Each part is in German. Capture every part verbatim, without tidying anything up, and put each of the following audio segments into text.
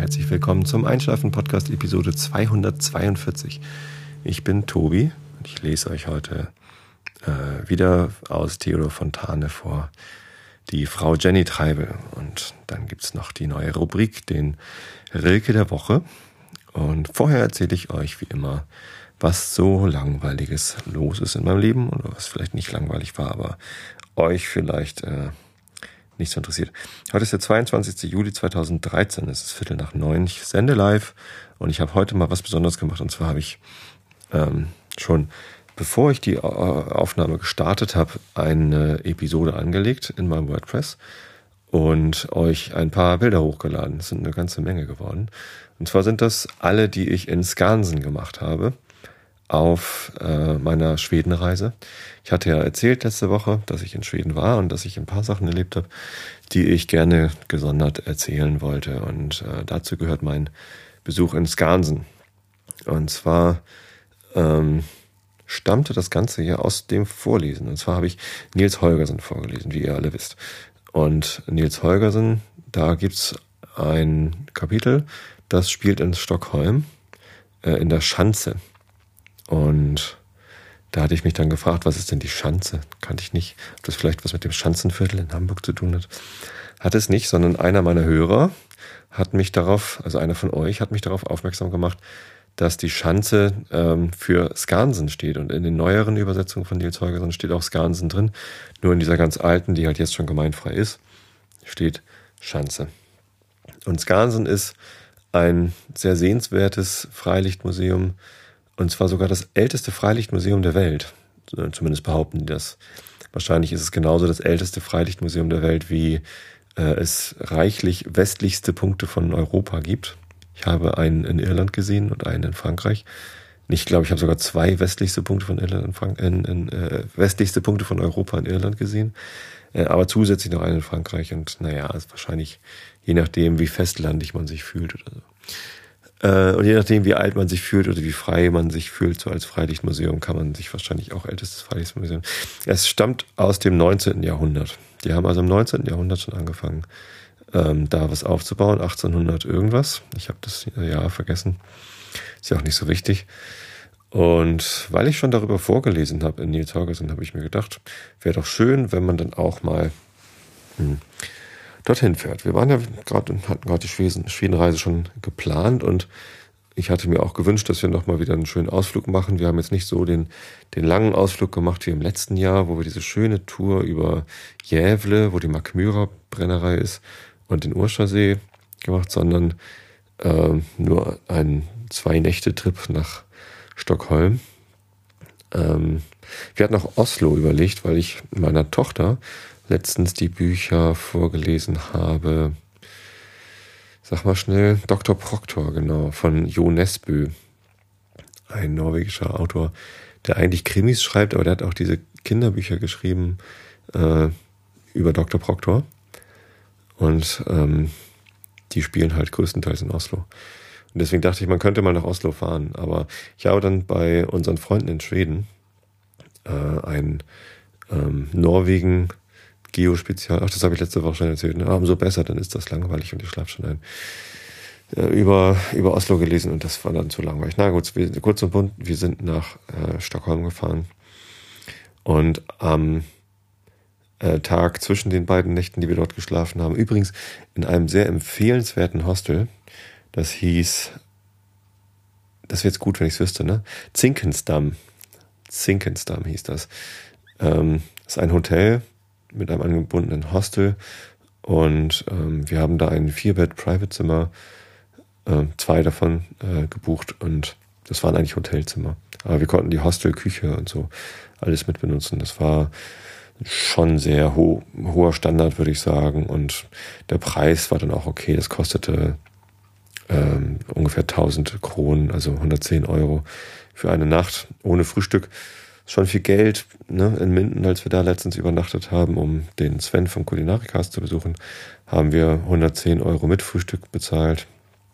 Herzlich willkommen zum Einschlafen-Podcast Episode zweihundertzweiundvierzig. Ich bin Tobi und ich lese euch heute äh, wieder aus Theodor Fontane vor, die Frau Jenny Treibel. Und dann gibt es noch die neue Rubrik, den Rilke der Woche. Und vorher erzähle ich euch wie immer, was so Langweiliges los ist in meinem Leben oder was vielleicht nicht langweilig war, aber euch vielleicht äh, nicht so interessiert. Heute ist der zweiundzwanzigster Juli zweitausenddreizehn, es ist Viertel nach neun, ich sende live und ich habe heute mal was Besonderes gemacht, und zwar habe ich ähm, schon, bevor ich die Aufnahme gestartet habe, eine Episode angelegt in meinem WordPress und euch ein paar Bilder hochgeladen. Das sind eine ganze Menge geworden. Und zwar sind das alle, die ich in Skansen gemacht habe auf äh, meiner Schwedenreise. Ich hatte ja erzählt letzte Woche, dass ich in Schweden war und dass ich ein paar Sachen erlebt habe, die ich gerne gesondert erzählen wollte. Und äh, dazu gehört mein Besuch in Skansen. Und zwar ähm, stammte das Ganze ja aus dem Vorlesen. Und zwar habe ich Niels Holgersen vorgelesen, wie ihr alle wisst. Und Niels Holgersen, da gibt's ein Kapitel, das spielt in Stockholm, äh, in der Schanze. Und da hatte ich mich dann gefragt, was ist denn die Schanze? Kannte ich nicht. Ob das vielleicht was mit dem Schanzenviertel in Hamburg zu tun hat. Hat es nicht, sondern einer meiner Hörer hat mich darauf, also einer von euch hat mich darauf aufmerksam gemacht, dass die Schanze ähm, für Skansen steht. Und in den neueren Übersetzungen von Niels Holgersen steht auch Skansen drin. Nur in dieser ganz alten, die halt jetzt schon gemeinfrei ist, steht Schanze. Und Skansen ist ein sehr sehenswertes Freilichtmuseum, und zwar sogar das älteste Freilichtmuseum der Welt. Zumindest behaupten die das. Wahrscheinlich ist es genauso das älteste Freilichtmuseum der Welt, wie äh, es reichlich westlichste Punkte von Europa gibt. Ich habe einen in Irland gesehen und einen in Frankreich. Ich glaube, ich habe sogar zwei westlichste Punkte von Irland in, Frank- in, in äh, westlichste Punkte von Europa in Irland gesehen. Äh, aber zusätzlich noch einen in Frankreich. Und naja, ist wahrscheinlich je nachdem, wie festlandig man sich fühlt oder so. Und je nachdem, wie alt man sich fühlt oder wie frei man sich fühlt, so als Freilichtmuseum, kann man sich wahrscheinlich auch ältestes Freilichtmuseum. Es stammt aus dem neunzehnten Jahrhundert. Die haben also im neunzehnten Jahrhundert schon angefangen, ähm, da was aufzubauen, achtzehnhundert irgendwas. Ich habe das Jahr vergessen. Ist ja auch nicht so wichtig. Und weil ich schon darüber vorgelesen habe in Niels Holgersen, habe ich mir gedacht, wäre doch schön, wenn man dann auch mal hm, dorthin fährt. Wir waren ja gerade und hatten gerade die Schweden, Schwedenreise schon geplant, und ich hatte mir auch gewünscht, dass wir nochmal wieder einen schönen Ausflug machen. Wir haben jetzt nicht so den, den langen Ausflug gemacht wie im letzten Jahr, wo wir diese schöne Tour über Gävle, wo die Mackmyra Brennerei ist, und den Urschasee gemacht, sondern äh, nur einen Zwei-Nächte-Trip nach Stockholm. Ähm, wir hatten auch Oslo überlegt, weil ich meiner Tochter letztens die Bücher vorgelesen habe, sag mal schnell, Doktor Proktor, genau, von Jo Nesbø, ein norwegischer Autor, der eigentlich Krimis schreibt, aber der hat auch diese Kinderbücher geschrieben äh, über Doktor Proktor, und ähm, die spielen halt größtenteils in Oslo. Und deswegen dachte ich, man könnte mal nach Oslo fahren, aber ich habe dann bei unseren Freunden in Schweden äh, ein ähm, Norwegen Geospezial, ach, das habe ich letzte Woche schon erzählt, ne? Ah, umso besser, dann ist das langweilig und ich schlafe schon ein. Äh, über, über Oslo gelesen, und das war dann zu langweilig. Na gut, wir, kurz und bunt, wir sind nach äh, Stockholm gefahren, und am äh, Tag zwischen den beiden Nächten, die wir dort geschlafen haben, übrigens in einem sehr empfehlenswerten Hostel, das hieß, das wäre jetzt gut, wenn ich es wüsste, ne? Zinkensdamm. Zinkensdamm hieß das. Ähm, das ist ein Hotel mit einem angebundenen Hostel, und ähm, wir haben da ein Vier-Bett-Private-Zimmer, äh, zwei davon äh, gebucht, und das waren eigentlich Hotelzimmer. Aber wir konnten die Hostelküche und so alles mit benutzen. Das war schon sehr ho- hoher Standard, würde ich sagen, und der Preis war dann auch okay. Das kostete ähm, ungefähr tausend Kronen, also hundertzehn Euro für eine Nacht ohne Frühstück. Schon viel Geld, ne? In Minden, als wir da letztens übernachtet haben, um den Sven vom Kulinarikast zu besuchen, haben wir hundertzehn Euro mit Frühstück bezahlt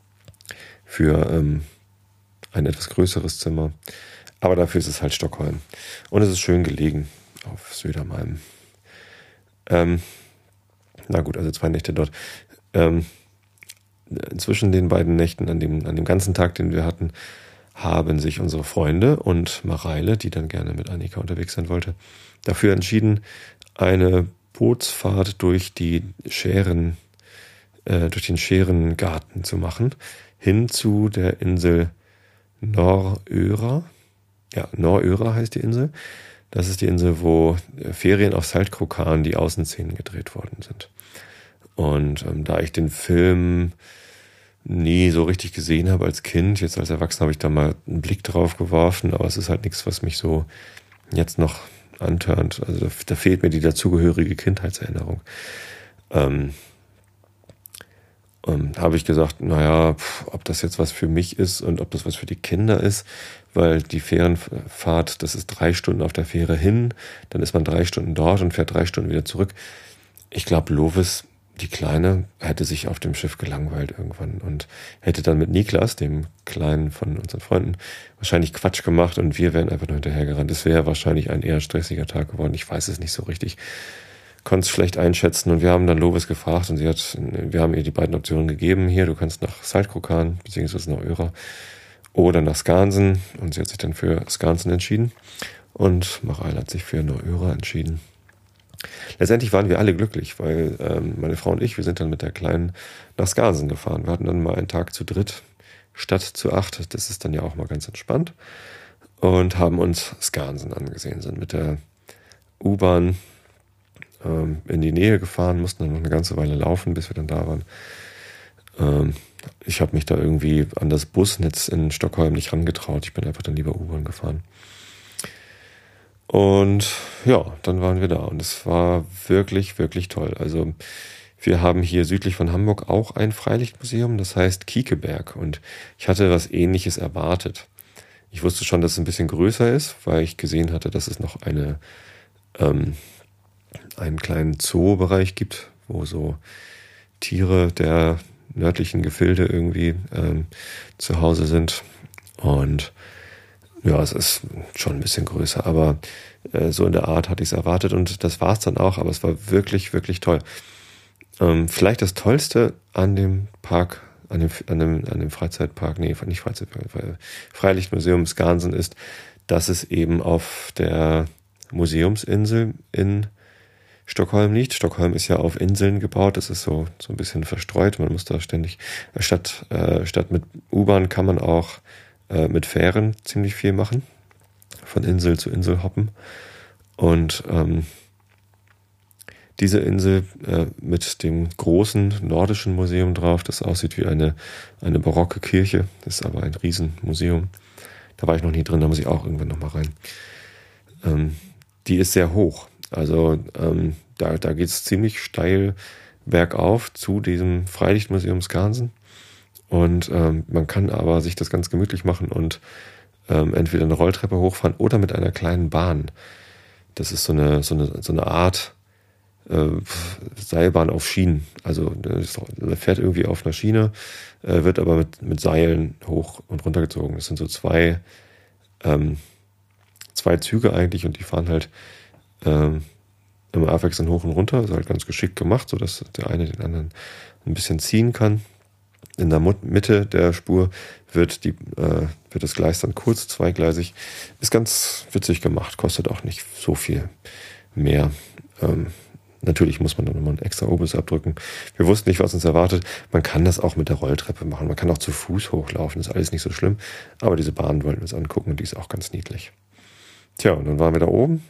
für ähm, ein etwas größeres Zimmer. Aber dafür ist es halt Stockholm. Und es ist schön gelegen auf Södermalm. Ähm, na gut, also zwei Nächte dort. Ähm, zwischen den beiden Nächten, an dem, an dem ganzen Tag, den wir hatten, haben sich unsere Freunde und Mareile, die dann gerne mit Annika unterwegs sein wollte, dafür entschieden, eine Bootsfahrt durch die Schären, äh, durch den Schärengarten zu machen, hin zu der Insel Noröra. Ja, Noröra heißt die Insel. Das ist die Insel, wo Ferien auf Saltkrokan, die Außenszenen gedreht worden sind. Und ähm, da ich den Film nie so richtig gesehen habe als Kind, jetzt als Erwachsener habe ich da mal einen Blick drauf geworfen, aber es ist halt nichts, was mich so jetzt noch antörnt. Also da, da fehlt mir die dazugehörige Kindheitserinnerung. Ähm, ähm, habe ich gesagt, naja, pf, ob das jetzt was für mich ist und ob das was für die Kinder ist, weil die Fährenfahrt, das ist drei Stunden auf der Fähre hin, dann ist man drei Stunden dort und fährt drei Stunden wieder zurück. Ich glaube, Lovis, die Kleine, hätte sich auf dem Schiff gelangweilt irgendwann und hätte dann mit Niklas, dem Kleinen von unseren Freunden, wahrscheinlich Quatsch gemacht und wir wären einfach nur hinterhergerannt. Es wäre wahrscheinlich ein eher stressiger Tag geworden. Ich weiß es nicht so richtig. Konnte es schlecht einschätzen und wir haben dann Lovis gefragt und sie hat, wir haben ihr die beiden Optionen gegeben. Hier, du kannst nach Saltkrokan, beziehungsweise nach Öra oder nach Skansen, und sie hat sich dann für Skansen entschieden und Mareile hat sich für Noröra entschieden. Letztendlich waren wir alle glücklich, weil ähm, meine Frau und ich, wir sind dann mit der Kleinen nach Skansen gefahren. Wir hatten dann mal einen Tag zu dritt statt zu acht. Das ist dann ja auch mal ganz entspannt. Und haben uns Skansen angesehen, sind mit der U-Bahn ähm, in die Nähe gefahren, mussten dann noch eine ganze Weile laufen, bis wir dann da waren. Ähm, ich habe mich da irgendwie an das Busnetz in Stockholm nicht rangetraut. Ich bin einfach dann lieber U-Bahn gefahren. Und ja, dann waren wir da und es war wirklich, wirklich toll. Also wir haben hier südlich von Hamburg auch ein Freilichtmuseum, das heißt Kiekeberg, und ich hatte was Ähnliches erwartet. Ich wusste schon, dass es ein bisschen größer ist, weil ich gesehen hatte, dass es noch eine ähm, einen kleinen Zoobereich gibt, wo so Tiere der nördlichen Gefilde irgendwie ähm, zu Hause sind. Und ja, es ist schon ein bisschen größer, aber äh, so in der Art hatte ich es erwartet und das war es dann auch, aber es war wirklich, wirklich toll. Ähm, vielleicht das Tollste an dem Park, an dem, an dem, an dem Freizeitpark, nee, nicht Freizeitpark, Freilichtmuseum Skansen ist, dass es eben auf der Museumsinsel in Stockholm liegt. Stockholm ist ja auf Inseln gebaut, das ist so, so ein bisschen verstreut, man muss da ständig, statt, äh, statt mit U-Bahn kann man auch mit Fähren ziemlich viel machen, von Insel zu Insel hoppen. Und ähm, diese Insel äh, mit dem großen nordischen Museum drauf, das aussieht wie eine, eine barocke Kirche, das ist aber ein Riesenmuseum. Da war ich noch nie drin, da muss ich auch irgendwann nochmal rein. Ähm, die ist sehr hoch, also ähm, da, da geht es ziemlich steil bergauf zu diesem Freilichtmuseum Skansen. Und ähm, man kann aber sich das ganz gemütlich machen und ähm, entweder eine Rolltreppe hochfahren oder mit einer kleinen Bahn. Das ist so eine so eine so eine Art äh, Seilbahn auf Schienen. Also es fährt irgendwie auf einer Schiene, äh, wird aber mit mit Seilen hoch und runter gezogen. Das sind so zwei ähm, zwei Züge eigentlich und die fahren halt ähm, immer abwechselnd hoch und runter. Das ist halt ganz geschickt gemacht, so dass der eine den anderen ein bisschen ziehen kann. In der Mitte der Spur wird, die, äh, wird das Gleis dann kurz zweigleisig. Ist ganz witzig gemacht, kostet auch nicht so viel mehr. Ähm, natürlich muss man dann nochmal einen extra Obolus abdrücken. Wir wussten nicht, was uns erwartet. Man kann das auch mit der Rolltreppe machen. Man kann auch zu Fuß hochlaufen, ist alles nicht so schlimm. Aber diese Bahn wollten wir uns angucken und die ist auch ganz niedlich. Tja, und dann waren wir da oben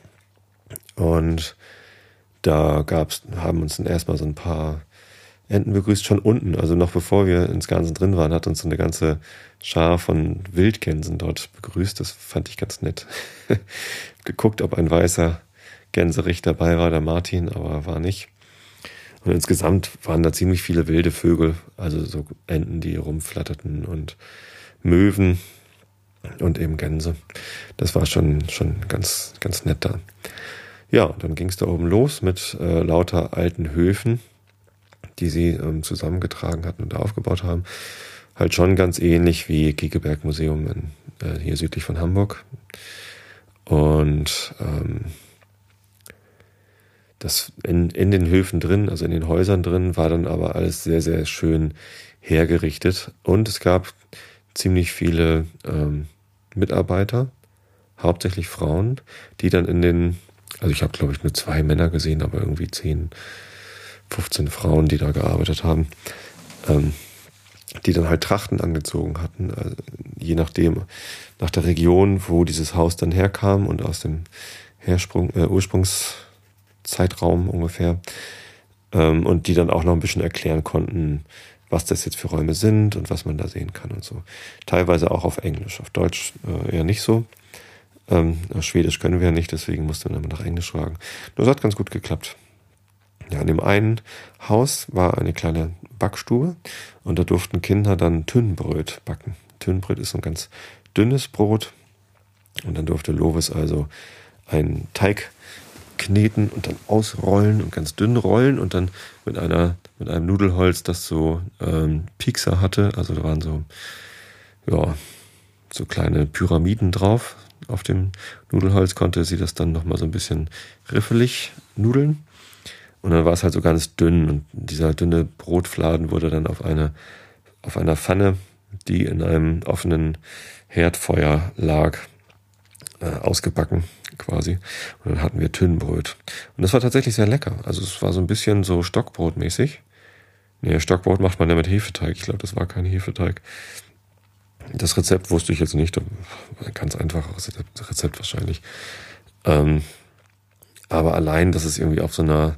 und da gab's, haben uns dann erstmal so ein paar Enten begrüßt, schon unten, also noch bevor wir ins Ganzen drin waren, hat uns so eine ganze Schar von Wildgänsen dort begrüßt. Das fand ich ganz nett. Geguckt, ob ein weißer Gänserich dabei war, der Martin, aber war nicht. Und insgesamt waren da ziemlich viele wilde Vögel, also so Enten, die rumflatterten und Möwen und eben Gänse. Das war schon, schon ganz, ganz nett da. Ja, dann ging es da oben los mit äh, lauter alten Höfen, die sie ähm, zusammengetragen hatten und aufgebaut haben. Halt schon ganz ähnlich wie Kiekeberg Museum in, äh, hier südlich von Hamburg. Und ähm, das in, in den Höfen drin, also in den Häusern drin, war dann aber alles sehr, sehr schön hergerichtet. Und es gab ziemlich viele ähm, Mitarbeiter, hauptsächlich Frauen, die dann in den, also ich habe glaube ich nur zwei Männer gesehen, aber irgendwie zehn, fünfzehn Frauen, die da gearbeitet haben, ähm, die dann halt Trachten angezogen hatten, also je nachdem, nach der Region, wo dieses Haus dann herkam und aus dem Hersprung, äh, Ursprungszeitraum ungefähr, ähm, und die dann auch noch ein bisschen erklären konnten, was das jetzt für Räume sind und was man da sehen kann und so. Teilweise auch auf Englisch, auf Deutsch äh, eher nicht so. Ähm, Schwedisch können wir ja nicht, deswegen musste man immer nach Englisch fragen. Nur es hat ganz gut geklappt. Ja, in dem einen Haus war eine kleine Backstube und da durften Kinder dann Tünnbröt backen. Tünnbröt ist so ein ganz dünnes Brot und dann durfte Lovis also einen Teig kneten und dann ausrollen und ganz dünn rollen und dann mit einer mit einem Nudelholz, das so ähm, Piekser hatte, also da waren so ja so kleine Pyramiden drauf. Auf dem Nudelholz konnte sie das dann nochmal so ein bisschen riffelig nudeln. Und dann war es halt so ganz dünn und dieser dünne Brotfladen wurde dann auf eine auf einer Pfanne, die in einem offenen Herdfeuer lag, äh, ausgebacken quasi. Und dann hatten wir Tünnbröt. Und das war tatsächlich sehr lecker. Also es war so ein bisschen so Stockbrotmäßig. Nee, Stockbrot macht man ja mit Hefeteig. Ich glaube, das war kein Hefeteig. Das Rezept wusste ich jetzt nicht. Ein ganz einfaches Rezept wahrscheinlich. Ähm, aber allein, dass es irgendwie auf so einer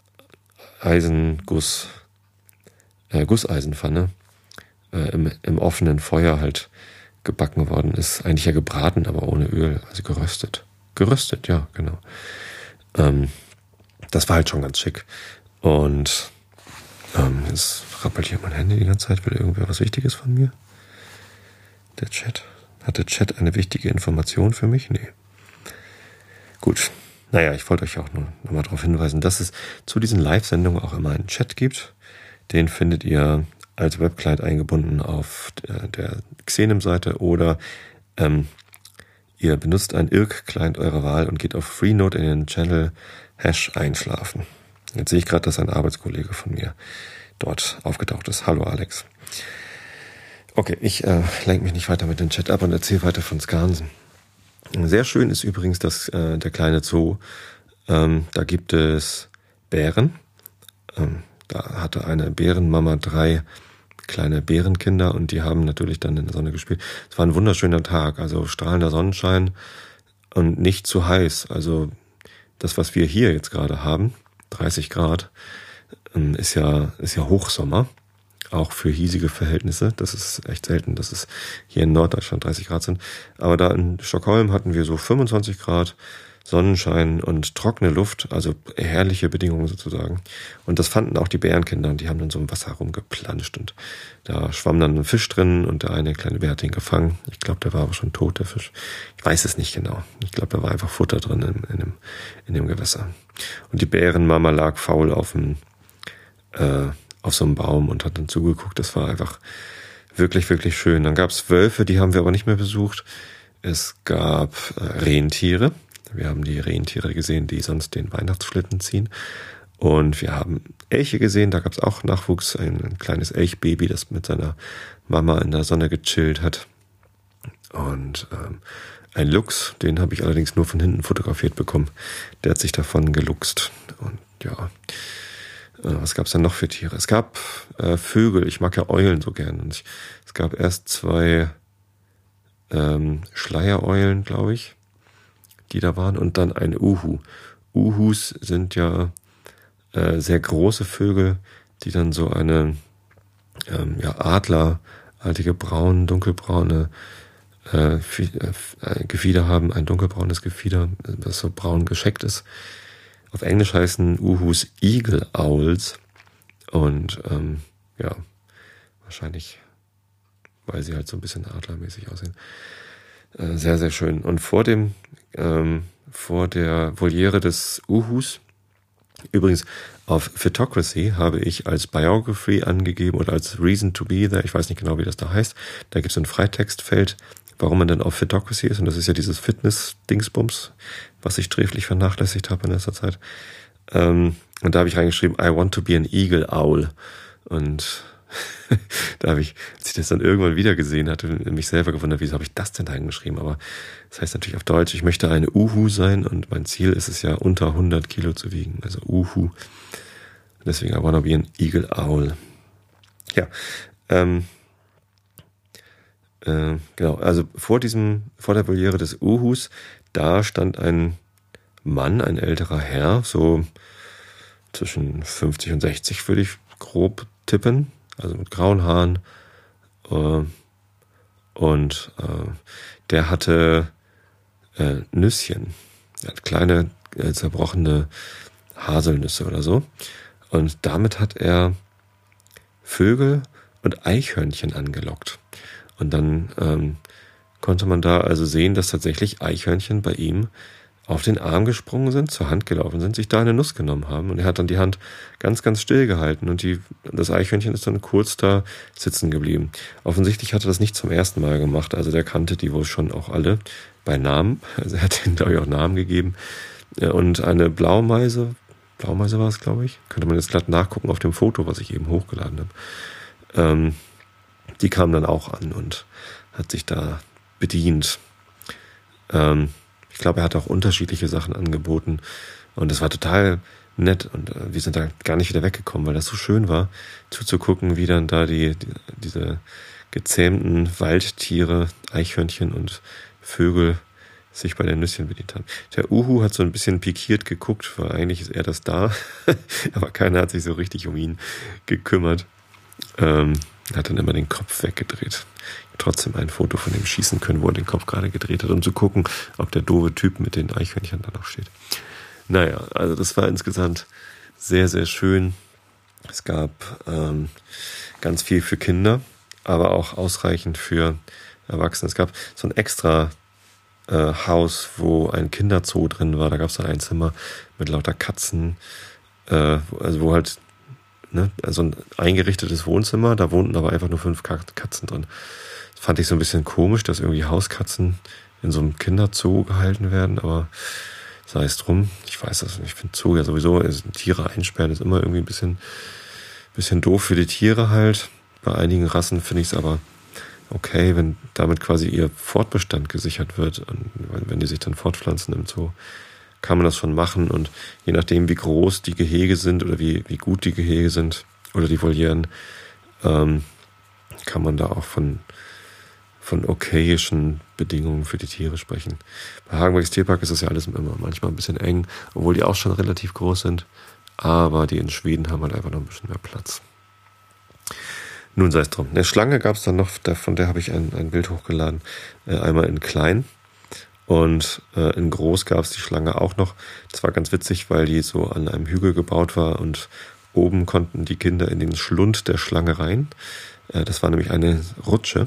Eisenguss, äh, Gusseisenpfanne äh, im, im offenen Feuer halt gebacken worden ist. Eigentlich ja gebraten, aber ohne Öl, also geröstet. Geröstet, ja, genau. Ähm, das war halt schon ganz schick. Und ähm, jetzt rappelt hier mein Handy die ganze Zeit. Will irgendwer was Wichtiges von mir? Der Chat. Hat der Chat eine wichtige Information für mich? Nee. Gut. Naja, ich wollte euch auch nur noch mal darauf hinweisen, dass es zu diesen Live-Sendungen auch immer einen Chat gibt. Den findet ihr als Webclient eingebunden auf der, der Xenem-Seite oder ähm, ihr benutzt einen I R C-Client eurer Wahl und geht auf Freenode in den Channel Hash einschlafen. Jetzt sehe ich gerade, dass ein Arbeitskollege von mir dort aufgetaucht ist. Hallo Alex. Okay, ich äh, lenke mich nicht weiter mit dem Chat ab und erzähle weiter von Skansen. Sehr schön ist übrigens das, äh, der kleine Zoo. Ähm, da gibt es Bären. Ähm, da hatte eine Bärenmama drei kleine Bärenkinder und die haben natürlich dann in der Sonne gespielt. Es war ein wunderschöner Tag, also strahlender Sonnenschein und nicht zu heiß. Also das, was wir hier jetzt gerade haben, dreißig Grad, ähm, ist ja, ist ja Hochsommer. Auch für hiesige Verhältnisse. Das ist echt selten, dass es hier in Norddeutschland dreißig Grad sind. Aber da in Stockholm hatten wir so fünfundzwanzig Grad, Sonnenschein und trockene Luft, also herrliche Bedingungen sozusagen. Und das fanden auch die Bärenkinder und die haben dann so im Wasser rumgeplanscht und da schwamm dann ein Fisch drin und der eine kleine Bär hat den gefangen. Ich glaube, der war aber schon tot, der Fisch. Ich weiß es nicht genau. Ich glaube, da war einfach Futter drin in, in, dem, in dem Gewässer. Und die Bärenmama lag faul auf dem äh, auf so einem Baum und hat dann zugeguckt. Das war einfach wirklich, wirklich schön. Dann gab es Wölfe, die haben wir aber nicht mehr besucht. Es gab äh, Rentiere. Wir haben die Rentiere gesehen, die sonst den Weihnachtsschlitten ziehen. Und wir haben Elche gesehen. Da gab es auch Nachwuchs. Ein, ein kleines Elchbaby, das mit seiner Mama in der Sonne gechillt hat. Und ähm, ein Luchs, den habe ich allerdings nur von hinten fotografiert bekommen. Der hat sich davon geluchst. Und ja... Was gab es denn noch für Tiere? Es gab äh, Vögel, ich mag ja Eulen so gern. Und ich, es gab erst zwei ähm, Schleiereulen, glaube ich, die da waren. Und dann ein Uhu. Uhus sind ja äh, sehr große Vögel, die dann so eine ähm, ja, adlerartige braun, dunkelbraune äh, äh, Gefieder haben. Ein dunkelbraunes Gefieder, das so braun gescheckt ist. Auf Englisch heißen Uhus Eagle Owls und ähm, ja, wahrscheinlich, weil sie halt so ein bisschen adlermäßig aussehen. Äh, sehr, sehr schön. Und vor dem, ähm, vor der Voliere des Uhus, übrigens auf Photocracy habe ich als Biography angegeben oder als Reason to be there, ich weiß nicht genau, wie das da heißt, da gibt es ein Freitextfeld, warum man denn auf Photocracy ist. Und das ist ja dieses Fitness-Dingsbums, was ich sträflich vernachlässigt habe in letzter Zeit. Ähm, und da habe ich reingeschrieben, I want to be an eagle owl. Und Da habe ich, als ich das dann irgendwann wieder gesehen hatte, mich selber gewundert, wieso habe ich das denn da hingeschrieben? Aber das heißt natürlich auf Deutsch, ich möchte eine Uhu sein und mein Ziel ist es ja, unter hundert Kilo zu wiegen. Also Uhu. Deswegen I wanna be an Eagle Owl. Ja, ähm, äh, genau, also vor diesem, vor der Voliere des Uhus, da stand ein Mann, ein älterer Herr, so zwischen fünfzig und sechzig würde ich grob tippen, also mit grauen Haaren, äh, und äh, der hatte äh, Nüsschen, er hat kleine äh, zerbrochene Haselnüsse oder so, und damit hat er Vögel und Eichhörnchen angelockt. Und dann ähm, konnte man da also sehen, dass tatsächlich Eichhörnchen bei ihm auf den Arm gesprungen sind, zur Hand gelaufen sind, sich da eine Nuss genommen haben. Und er hat dann die Hand ganz, ganz still gehalten und die, das Eichhörnchen ist dann kurz da sitzen geblieben. Offensichtlich hat er das nicht zum ersten Mal gemacht, also der kannte die wohl schon auch alle bei Namen. Also er hat ihnen, glaube ich, auch Namen gegeben. Und eine Blaumeise, Blaumeise war es, glaube ich, könnte man jetzt glatt nachgucken auf dem Foto, was ich eben hochgeladen habe. Ähm, die kam dann auch an und hat sich da bedient. Ähm, ich glaube, er hat auch unterschiedliche Sachen angeboten und es war total nett und äh, wir sind da gar nicht wieder weggekommen, weil das so schön war, zuzugucken, wie dann da die, die diese gezähmten Waldtiere, Eichhörnchen und Vögel sich bei den Nüsschen bedient haben. Der Uhu hat so ein bisschen pikiert geguckt, weil eigentlich ist er das da, aber keiner hat sich so richtig um ihn gekümmert. Ähm, er hat dann immer den Kopf weggedreht. Trotzdem ein Foto von ihm schießen können, wo er den Kopf gerade gedreht hat, um zu gucken, ob der doofe Typ mit den Eichhörnchen da noch steht. Naja, also das war insgesamt sehr, sehr schön. Es gab ähm, ganz viel für Kinder, aber auch ausreichend für Erwachsene. Es gab so ein extra äh, Haus, wo ein Kinderzoo drin war. Da gab es dann ein Zimmer mit lauter Katzen, äh, also wo halt, ne, also ein eingerichtetes Wohnzimmer, da wohnten aber einfach nur fünf Katzen drin. Das fand ich so ein bisschen komisch, dass irgendwie Hauskatzen in so einem Kinderzoo gehalten werden, aber sei es drum. Ich weiß das nicht. Ich finde Zoo ja sowieso, also Tiere einsperren ist immer irgendwie ein bisschen, bisschen doof für die Tiere halt. Bei einigen Rassen finde ich es aber okay, wenn damit quasi ihr Fortbestand gesichert wird, und wenn die sich dann fortpflanzen im Zoo, kann man das schon machen. Und je nachdem, wie groß die Gehege sind oder wie, wie gut die Gehege sind oder die Volieren, ähm, kann man da auch von, von okayischen Bedingungen für die Tiere sprechen. Bei Hagenbecks Tierpark ist das ja alles immer manchmal ein bisschen eng, obwohl die auch schon relativ groß sind. Aber die in Schweden haben halt einfach noch ein bisschen mehr Platz. Nun sei es drum. Eine Schlange gab es dann noch, von der habe ich ein, ein Bild hochgeladen. Einmal in klein und in groß gab es die Schlange auch noch. Das war ganz witzig, weil die so an einem Hügel gebaut war und oben konnten die Kinder in den Schlund der Schlange rein. Das war nämlich eine Rutsche,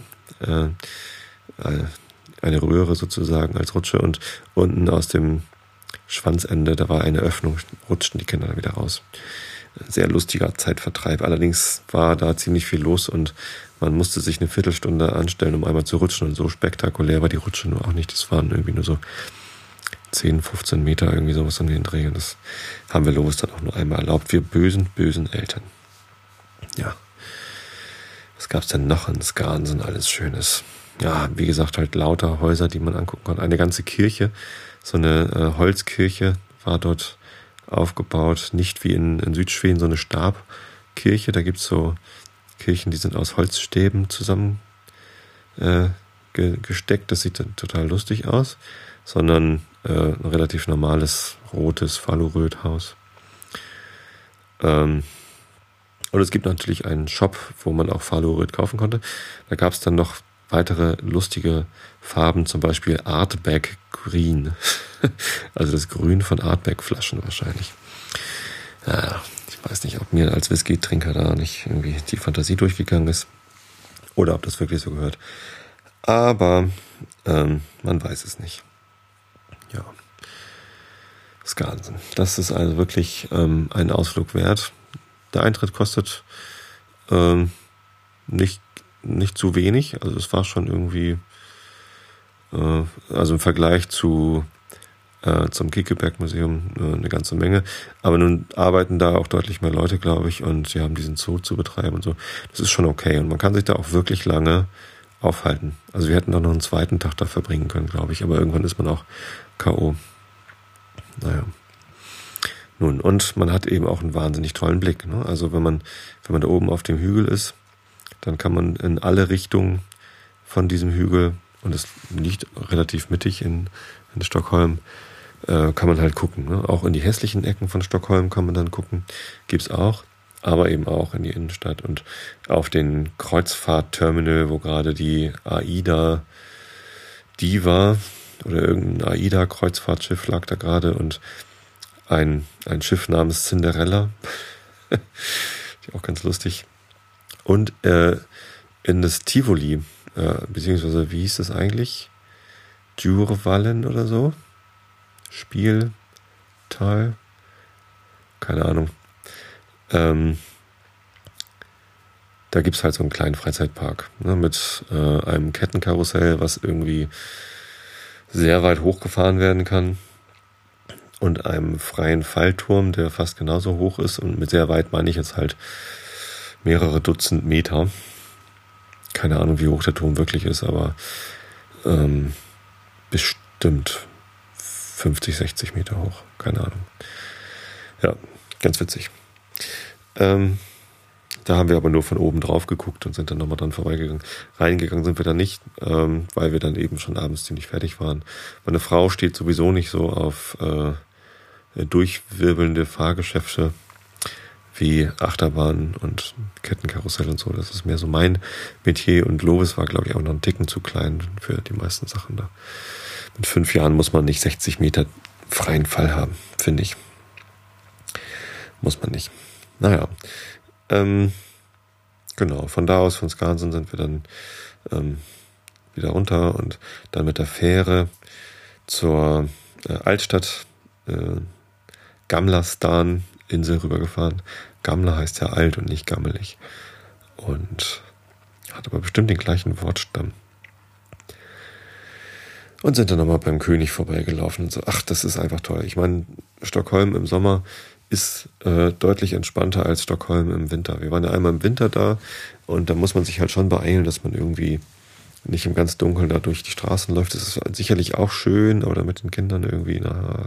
eine Röhre sozusagen als Rutsche, und unten aus dem Schwanzende, da war eine Öffnung, rutschten die Kinder dann wieder raus. Sehr lustiger Zeitvertreib. Allerdings war da ziemlich viel los und man musste sich eine Viertelstunde anstellen, um einmal zu rutschen, und so spektakulär war die Rutsche nur auch nicht. Das waren irgendwie nur so zehn, fünfzehn Meter, irgendwie sowas um den Dreh, und das haben wir Lovis dann auch nur einmal erlaubt. Wir bösen, bösen Eltern. Ja. Was gab's denn noch in Skansen? Alles Schönes. Ja, wie gesagt, halt lauter Häuser, die man angucken kann. Eine ganze Kirche, so eine äh, Holzkirche war dort aufgebaut, nicht wie in, in Südschweden so eine Stabkirche. Da gibt's so Kirchen, die sind aus Holzstäben zusammen äh, ge- gesteckt. Das sieht dann total lustig aus, sondern äh, ein relativ normales rotes Faluröd-Haus. Ähm, und es gibt natürlich einen Shop, wo man auch Faluröd kaufen konnte. Da gab's dann noch weitere lustige Farben, zum Beispiel Artback Green. Also das Grün von Artback-Flaschen wahrscheinlich. Ja, ich weiß nicht, ob mir als Whisky-Trinker da nicht irgendwie die Fantasie durchgegangen ist oder ob das wirklich so gehört. Aber ähm, man weiß es nicht. Ja. Skansen. Das ist also wirklich ähm, ein Ausflug wert. Der Eintritt kostet ähm, nicht nicht zu wenig, also es war schon irgendwie, äh, also im Vergleich zu äh, zum Kickeberg-Museum äh, eine ganze Menge. Aber nun arbeiten da auch deutlich mehr Leute, glaube ich, und sie haben diesen Zoo zu betreiben und so. Das ist schon okay und man kann sich da auch wirklich lange aufhalten. Also wir hätten da noch einen zweiten Tag da verbringen können, glaube ich, aber irgendwann ist man auch K O. Naja. Nun, und man hat eben auch einen wahnsinnig tollen Blick. Ne? Also wenn man, wenn man da oben auf dem Hügel ist, dann kann man in alle Richtungen von diesem Hügel, und es liegt relativ mittig in, in Stockholm, äh, kann man halt gucken. Ne? Auch in die hässlichen Ecken von Stockholm kann man dann gucken. Gibt's auch, aber eben auch in die Innenstadt und auf den Kreuzfahrtterminal, wo gerade die AIDA Diva oder irgendein AIDA-Kreuzfahrtschiff lag da gerade und ein, ein Schiff namens Cinderella. Auch ganz lustig. Und äh, in das Tivoli, äh, beziehungsweise wie hieß das eigentlich? Djurvallen oder so? Spieltal? Keine Ahnung. Ähm, da gibt's halt so einen kleinen Freizeitpark, ne, mit äh, einem Kettenkarussell, was irgendwie sehr weit hochgefahren werden kann und einem freien Fallturm, der fast genauso hoch ist, und mit sehr weit meine ich jetzt halt mehrere Dutzend Meter. Keine Ahnung, wie hoch der Turm wirklich ist, aber ähm, bestimmt fünfzig, sechzig Meter hoch. Keine Ahnung. Ja, ganz witzig. Ähm, da haben wir aber nur von oben drauf geguckt und sind dann nochmal dran vorbeigegangen. Reingegangen sind wir da nicht, ähm, weil wir dann eben schon abends ziemlich fertig waren. Meine Frau steht sowieso nicht so auf äh, durchwirbelnde Fahrgeschäfte wie Achterbahn und Kettenkarussell und so. Das ist mehr so mein Metier. Und Lovis war, glaube ich, auch noch einen Ticken zu klein für die meisten Sachen da. Mit fünf Jahren muss man nicht sechzig Meter freien Fall haben, finde ich. Muss man nicht. Naja. Ähm, genau, von da aus, von Skansen, sind wir dann ähm, wieder runter und dann mit der Fähre zur äh, Altstadt äh, Gamlastan-Insel rübergefahren. Gamla heißt ja alt und nicht gammelig. Und hat aber bestimmt den gleichen Wortstamm. Und sind dann nochmal beim König vorbeigelaufen und so. Ach, das ist einfach toll. Ich meine, Stockholm im Sommer ist äh, deutlich entspannter als Stockholm im Winter. Wir waren ja einmal im Winter da und da muss man sich halt schon beeilen, dass man irgendwie nicht im ganz Dunkeln da durch die Straßen läuft. Das ist sicherlich auch schön, aber mit den Kindern irgendwie, na,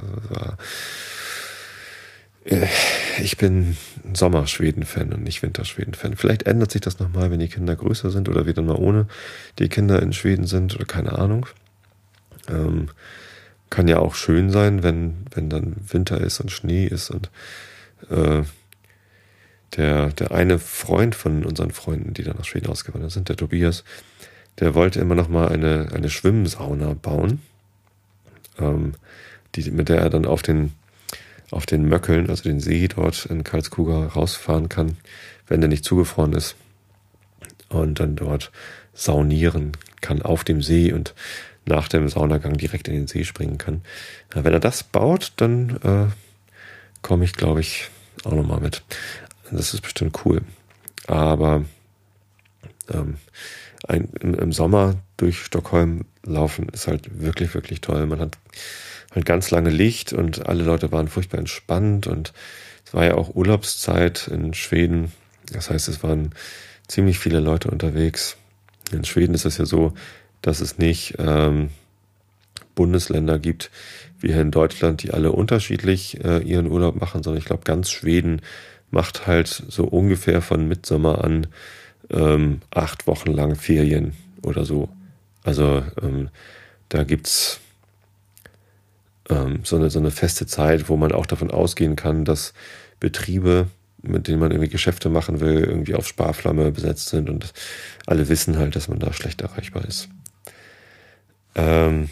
äh, ich bin Sommer-Schweden-Fan und nicht Winter-Schweden-Fan. Vielleicht ändert sich das nochmal, wenn die Kinder größer sind oder wir dann mal ohne die Kinder in Schweden sind oder keine Ahnung. Ähm, kann ja auch schön sein, wenn wenn dann Winter ist und Schnee ist und äh, der der eine Freund von unseren Freunden, die dann nach Schweden ausgewandert sind, der Tobias, der wollte immer noch mal eine eine Schwimmsauna bauen, ähm, die mit der er dann auf den auf den Möckeln, also den See dort in Karlskoga rausfahren kann, wenn der nicht zugefroren ist, und dann dort saunieren kann auf dem See und nach dem Saunagang direkt in den See springen kann. Ja, wenn er das baut, dann äh, komme ich, glaube ich, auch nochmal mit. Das ist bestimmt cool. Aber ähm, ein, im, im Sommer durch Stockholm laufen ist halt wirklich, wirklich toll. Man hat halt ganz lange Licht und alle Leute waren furchtbar entspannt und es war ja auch Urlaubszeit in Schweden. Das heißt, es waren ziemlich viele Leute unterwegs. In Schweden ist es ja so, dass es nicht ähm, Bundesländer gibt wie hier in Deutschland, die alle unterschiedlich äh, ihren Urlaub machen, sondern ich glaube, ganz Schweden macht halt so ungefähr von Mitsommer an ähm, acht Wochen lang Ferien oder so. Also ähm, da gibt's ähm, so eine so eine feste Zeit, wo man auch davon ausgehen kann, dass Betriebe, mit denen man irgendwie Geschäfte machen will, irgendwie auf Sparflamme besetzt sind und alle wissen halt, dass man da schlecht erreichbar ist. Ähm,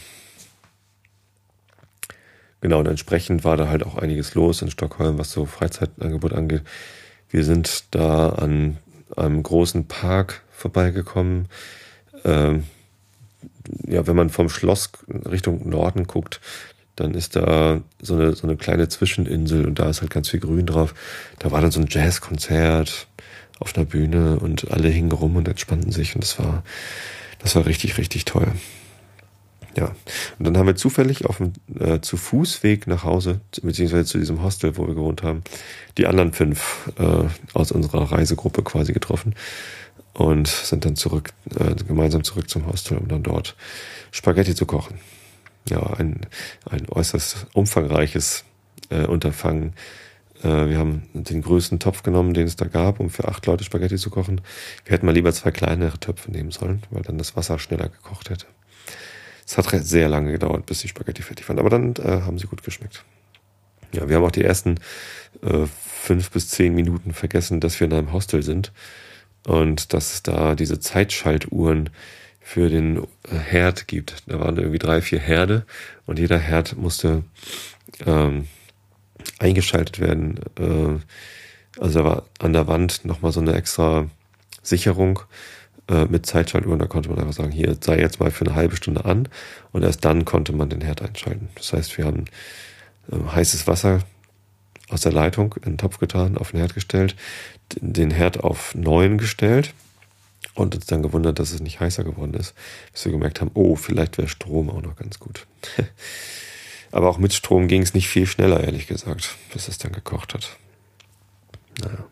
genau, und entsprechend war da halt auch einiges los in Stockholm, was so Freizeitangebot angeht. Wir sind da an einem großen Park vorbeigekommen. Ähm, ja, wenn man vom Schloss Richtung Norden guckt, dann ist da so eine, so eine kleine Zwischeninsel und da ist halt ganz viel Grün drauf. Da war dann so ein Jazzkonzert auf einer Bühne und alle hingen rum und entspannten sich und das war, das war richtig, richtig toll. Ja, und dann haben wir zufällig auf dem äh, zu Fußweg nach Hause, beziehungsweise zu diesem Hostel, wo wir gewohnt haben, die anderen fünf äh, aus unserer Reisegruppe quasi getroffen und sind dann zurück, äh, gemeinsam zurück zum Hostel, um dann dort Spaghetti zu kochen. Ja, ein, ein äußerst umfangreiches äh, Unterfangen. Äh, wir haben den größten Topf genommen, den es da gab, um für acht Leute Spaghetti zu kochen. Wir hätten mal lieber zwei kleinere Töpfe nehmen sollen, weil dann das Wasser schneller gekocht hätte. Es hat sehr lange gedauert, bis die Spaghetti fertig waren, aber dann äh, haben sie gut geschmeckt. Ja, wir haben auch die ersten äh, fünf bis zehn Minuten vergessen, dass wir in einem Hostel sind und dass es da diese Zeitschaltuhren für den Herd gibt. Da waren irgendwie drei, vier Herde und jeder Herd musste ähm, eingeschaltet werden. Äh, also da war an der Wand nochmal so eine extra Sicherung mit Zeitschaltuhren, da konnte man einfach sagen, hier sei jetzt mal für eine halbe Stunde an und erst dann konnte man den Herd einschalten. Das heißt, wir haben äh, heißes Wasser aus der Leitung in den Topf getan, auf den Herd gestellt, den Herd auf neun gestellt und uns dann gewundert, dass es nicht heißer geworden ist, bis wir gemerkt haben, oh, vielleicht wäre Strom auch noch ganz gut. Aber auch mit Strom ging es nicht viel schneller, ehrlich gesagt, bis es dann gekocht hat. Naja.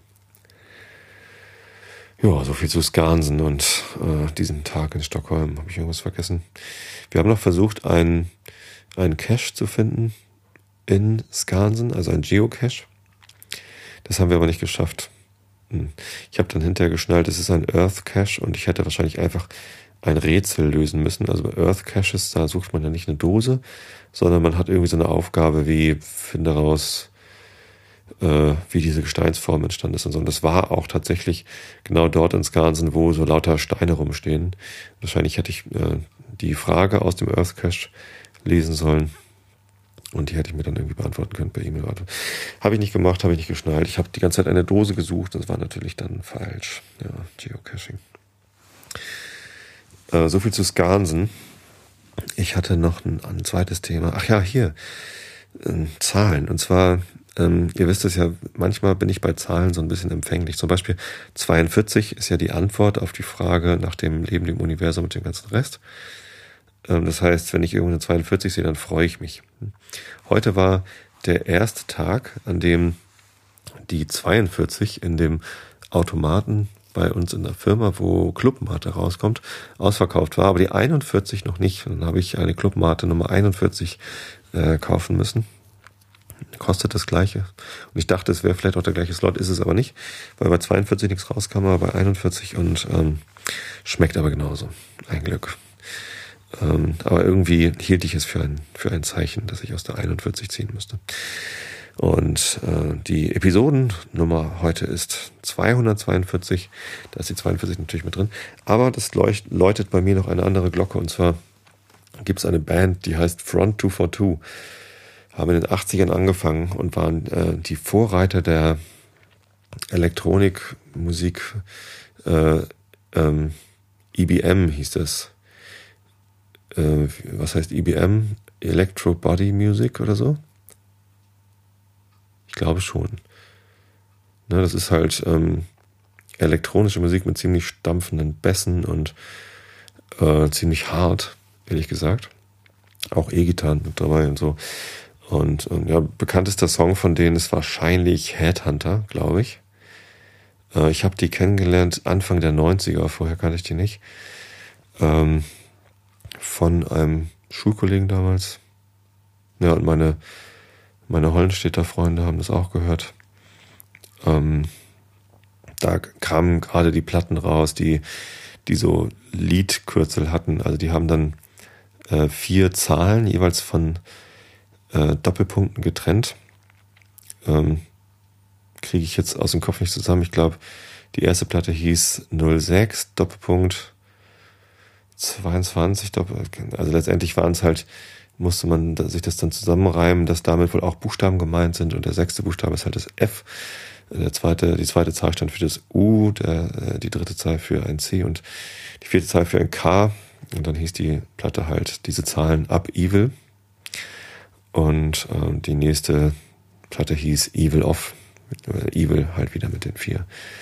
Ja, so viel zu Skansen und äh, diesem Tag in Stockholm. Habe ich irgendwas vergessen? Wir haben noch versucht, einen, einen Cache zu finden in Skansen, also ein Geocache. Das haben wir aber nicht geschafft. Ich habe dann hinterher geschnallt, es ist ein Earth Cache und ich hätte wahrscheinlich einfach ein Rätsel lösen müssen. Also bei Earth Caches, da sucht man ja nicht eine Dose, sondern man hat irgendwie so eine Aufgabe wie, finde raus, wie diese Gesteinsform entstanden ist und so. Und das war auch tatsächlich genau dort in Skansen, wo so lauter Steine rumstehen. Wahrscheinlich hätte ich äh, die Frage aus dem Earth Cache lesen sollen und die hätte ich mir dann irgendwie beantworten können per E-Mail. Habe ich nicht gemacht, habe ich nicht geschnallt. Ich habe die ganze Zeit eine Dose gesucht, das war natürlich dann falsch. Ja, Geocaching. Äh, so viel zu Skansen. Ich hatte noch ein, ein zweites Thema. Ach ja, hier. Äh, Zahlen. Und zwar Ähm, ihr wisst es ja, manchmal bin ich bei Zahlen so ein bisschen empfänglich. Zum Beispiel zweiundvierzig ist ja die Antwort auf die Frage nach dem Leben, dem Universum und dem ganzen Rest. Ähm, das heißt, wenn ich irgendwo eine zweiundvierzig sehe, dann freue ich mich. Heute war der erste Tag, an dem die zweiundvierzig in dem Automaten bei uns in der Firma, wo Clubmate rauskommt, ausverkauft war, aber die einundvierzig noch nicht. Dann habe ich eine Clubmate Nummer einundvierzig äh, kaufen müssen. Kostet das Gleiche. Und ich dachte, es wäre vielleicht auch der gleiche Slot, ist es aber nicht, weil bei zweiundvierzig nichts rauskam, aber bei einundvierzig und ähm, schmeckt aber genauso. Ein Glück. Ähm, aber irgendwie hielt ich es für ein, für ein Zeichen, dass ich aus der einundvierzig ziehen müsste. Und äh, die Episodennummer heute ist zweihundertzweiundvierzig. Da ist die zweiundvierzig natürlich mit drin. Aber das leucht, läutet bei mir noch eine andere Glocke. Und zwar gibt es eine Band, die heißt Front zwei vier zwei. Haben in den achtzigern angefangen und waren äh, die Vorreiter der Elektronikmusik. Äh, ähm, E B M hieß das. Äh, was heißt E B M? Electro Body Music oder so? Ich glaube schon. Ne, das ist halt ähm, elektronische Musik mit ziemlich stampfenden Bässen und äh, ziemlich hart, ehrlich gesagt. Auch E-Gitarren mit dabei und so. Und, und ja, bekanntester Song von denen ist wahrscheinlich Headhunter, glaube ich. Äh, ich habe die kennengelernt Anfang der neunziger, vorher kannte ich die nicht. Ähm, von einem Schulkollegen damals. Ja, und meine, meine Hollenstädter Freunde haben das auch gehört. Ähm, da kamen gerade die Platten raus, die, die so Liedkürzel hatten. Also die haben dann äh, vier Zahlen, jeweils von Äh, Doppelpunkten getrennt. Ähm, kriege ich jetzt aus dem Kopf nicht zusammen. Ich glaube, die erste Platte hieß null sechs, Doppelpunkt zweiundzwanzig, Doppel, also letztendlich waren es halt, musste man sich das dann zusammenreimen, dass damit wohl auch Buchstaben gemeint sind und der sechste Buchstabe ist halt das F. Der zweite, die zweite Zahl stand für das U, der, die dritte Zahl für ein C und die vierte Zahl für ein K. Und dann hieß die Platte halt diese Zahlen Up Evil. Und äh, die nächste Platte hieß Evil Off. Mit, äh, Evil halt wieder mit den vier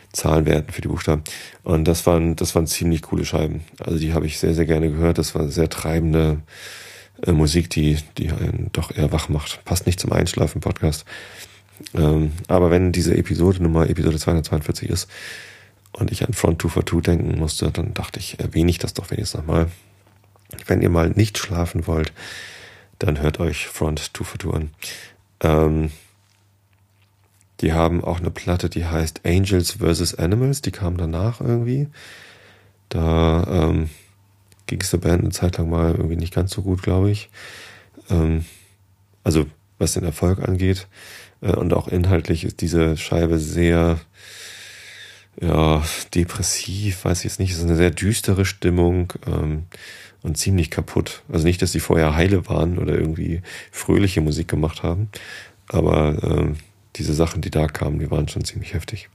Zahlenwerten für die Buchstaben. Und das waren, das waren ziemlich coole Scheiben. Also die habe ich sehr, sehr gerne gehört. Das war sehr treibende äh, Musik, die, die einen doch eher wach macht. Passt nicht zum Einschlafen-Podcast. Ähm, aber wenn diese Episode Nummer Episode zweihundertzweiundvierzig ist und ich an Front two forty-two denken musste, dann dachte ich, erwähne ich das doch wenigstens nochmal. Wenn ihr mal nicht schlafen wollt, dann hört euch Front two forty-two an. Ähm, die haben auch eine Platte, die heißt Angels versus. Animals, die kam danach irgendwie. Da ähm, ging es der Band eine Zeit lang mal irgendwie nicht ganz so gut, glaube ich. Ähm, also was den Erfolg angeht. Äh, und auch inhaltlich ist diese Scheibe sehr ja, depressiv, weiß ich jetzt nicht. Es ist eine sehr düstere Stimmung ähm, und ziemlich kaputt. Also nicht, dass die vorher heile waren oder irgendwie fröhliche Musik gemacht haben, aber ähm, diese Sachen, die da kamen, die waren schon ziemlich heftig.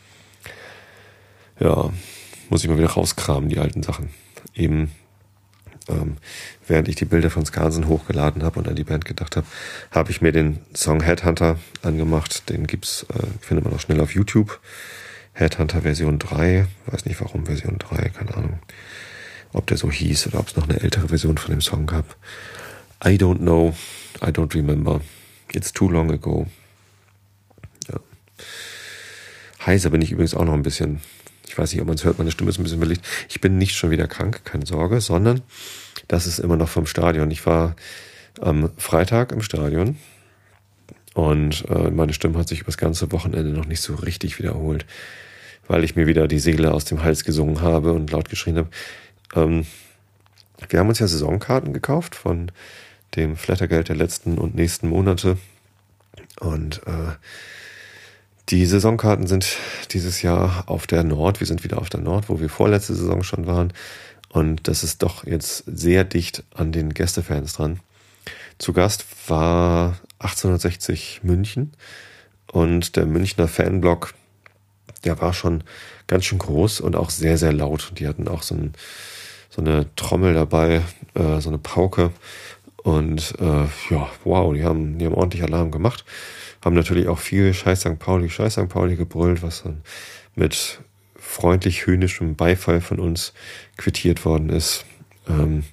Ja, muss ich mal wieder rauskramen, die alten Sachen. Eben ähm, während ich die Bilder von Skansen hochgeladen habe und an die Band gedacht habe, habe ich mir den Song Headhunter angemacht. Den gibt's, äh, findet man auch schnell auf YouTube. Headhunter Version drei, weiß nicht warum Version drei, keine Ahnung, ob der so hieß oder ob es noch eine ältere Version von dem Song gab. I don't know, I don't remember, it's too long ago. Ja. Heiser bin ich übrigens auch noch ein bisschen, ich weiß nicht, ob man es hört, meine Stimme ist ein bisschen belegt. Ich bin nicht schon wieder krank, keine Sorge, sondern das ist immer noch vom Stadion. Ich war am Freitag im Stadion und äh, meine Stimme hat sich über das ganze Wochenende noch nicht so richtig wiederholt, weil ich mir wieder die Seele aus dem Hals gesungen habe und laut geschrien habe. Ähm, wir haben uns ja Saisonkarten gekauft von dem Flattergeld der letzten und nächsten Monate. Und äh, die Saisonkarten sind dieses Jahr auf der Nord. Wir sind wieder auf der Nord, wo wir vorletzte Saison schon waren. Und das ist doch jetzt sehr dicht an den Gästefans dran. Zu Gast war achtzehnhundertsechzig München. Und der Münchner Fanblock, der war schon ganz schön groß und auch sehr, sehr laut. Die hatten auch so, ein, so eine Trommel dabei, äh, so eine Pauke. Und äh, ja, wow, die haben, die haben ordentlich Alarm gemacht. Haben natürlich auch viel Scheiß Sankt Pauli, Scheiß Sankt Pauli gebrüllt, was dann mit freundlich höhnischem Beifall von uns quittiert worden ist. Ähm,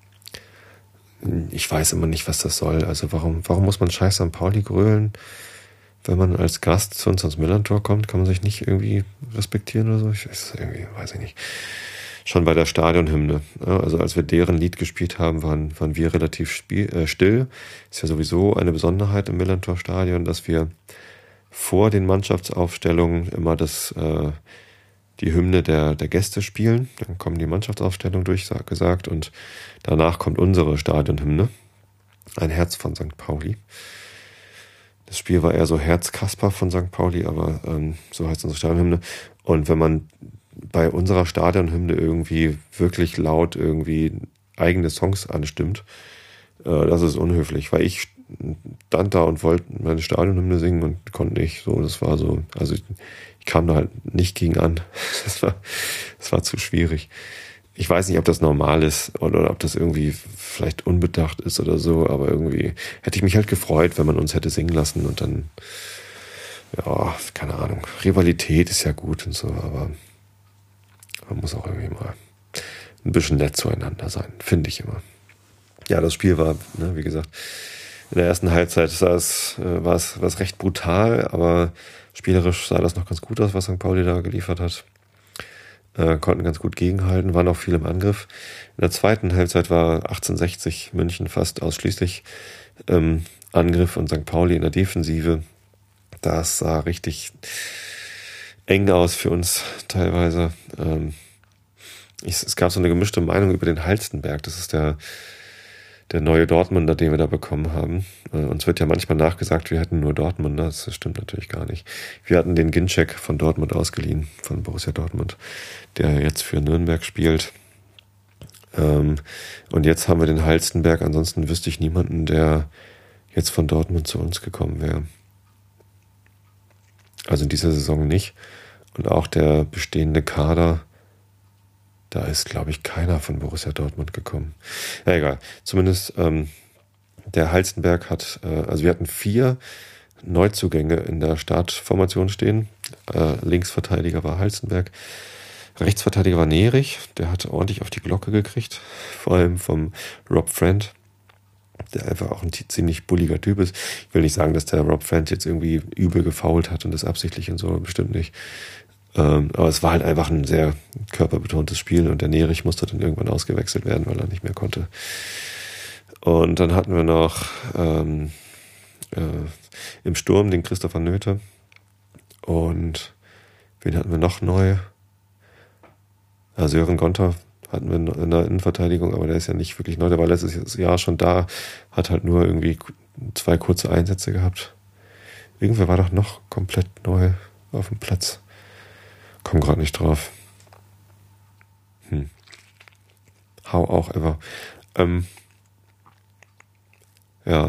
ich weiß immer nicht, was das soll. Also warum, warum muss man Scheiß Sankt Pauli grölen? Wenn man als Gast zu uns ans Millerntor kommt, kann man sich nicht irgendwie respektieren oder so? Ich weiß irgendwie, weiß ich nicht. Schon bei der Stadionhymne. Also als wir deren Lied gespielt haben, waren, waren wir relativ spiel, äh, still. Ist ja sowieso eine Besonderheit im Millerntor-Stadion, dass wir vor den Mannschaftsaufstellungen immer das, äh, die Hymne der, der Gäste spielen. Dann kommen die Mannschaftsaufstellungen durchgesagt und danach kommt unsere Stadionhymne. Ein Herz von Sankt Pauli. Das Spiel war eher so Herz-Kasper von Sankt Pauli, aber ähm, so heißt unsere Stadionhymne. Und wenn man bei unserer Stadionhymne irgendwie wirklich laut irgendwie eigene Songs anstimmt, äh, das ist unhöflich, weil ich stand da und wollte meine Stadionhymne singen und konnte nicht. So, das war so, also ich, ich kam da halt nicht gegen an. Das war, das war zu schwierig. Ich weiß nicht, ob das normal ist oder, oder ob das irgendwie vielleicht unbedacht ist oder so, aber irgendwie hätte ich mich halt gefreut, wenn man uns hätte singen lassen und dann, ja, keine Ahnung, Rivalität ist ja gut und so, aber man muss auch irgendwie mal ein bisschen nett zueinander sein, finde ich immer. Ja, das Spiel war, ne, wie gesagt, in der ersten Halbzeit sah es, äh, war es, war es recht brutal, aber spielerisch sah das noch ganz gut aus, was Sankt Pauli da geliefert hat. Äh, konnten ganz gut gegenhalten, waren auch viel im Angriff. In der zweiten Halbzeit war achtzehnhundertsechzig München fast ausschließlich ähm, Angriff und Sankt Pauli in der Defensive. Das sah richtig eng aus für uns teilweise. Ähm, ich, es gab so eine gemischte Meinung über den Halstenberg. Das ist der, der neue Dortmunder, den wir da bekommen haben. Äh, uns wird ja manchmal nachgesagt, wir hätten nur Dortmunder. Das stimmt natürlich gar nicht. Wir hatten den Ginczek von Dortmund ausgeliehen, von Borussia Dortmund, der jetzt für Nürnberg spielt. Ähm, und jetzt haben wir den Halstenberg. Ansonsten wüsste ich niemanden, der jetzt von Dortmund zu uns gekommen wäre. Also in dieser Saison nicht. Und auch der bestehende Kader, da ist, glaube ich, keiner von Borussia Dortmund gekommen. Ja, egal. Zumindest ähm, der Halstenberg hat, äh, also wir hatten vier Neuzugänge in der Startformation stehen. Äh, Linksverteidiger war Halstenberg. Rechtsverteidiger war Nerich. Der hat ordentlich auf die Glocke gekriegt. Vor allem vom Rob Friend, der einfach auch ein ziemlich bulliger Typ ist. Ich will nicht sagen, dass der Rob Friend jetzt irgendwie übel gefoult hat und das absichtlich und so, bestimmt nicht. Ähm, aber es war halt einfach ein sehr körperbetontes Spiel und der Nerich musste dann irgendwann ausgewechselt werden, weil er nicht mehr konnte. Und dann hatten wir noch ähm, äh, im Sturm den Christopher Nöthe. Und wen hatten wir noch neu? Ja, Sören Gonter hatten wir in der Innenverteidigung, aber der ist ja nicht wirklich neu. Der war letztes Jahr schon da, hat halt nur irgendwie zwei kurze Einsätze gehabt. Irgendwer war doch noch komplett neu auf dem Platz. Komm gerade nicht drauf. Hm. How auch ever. Ähm, ja.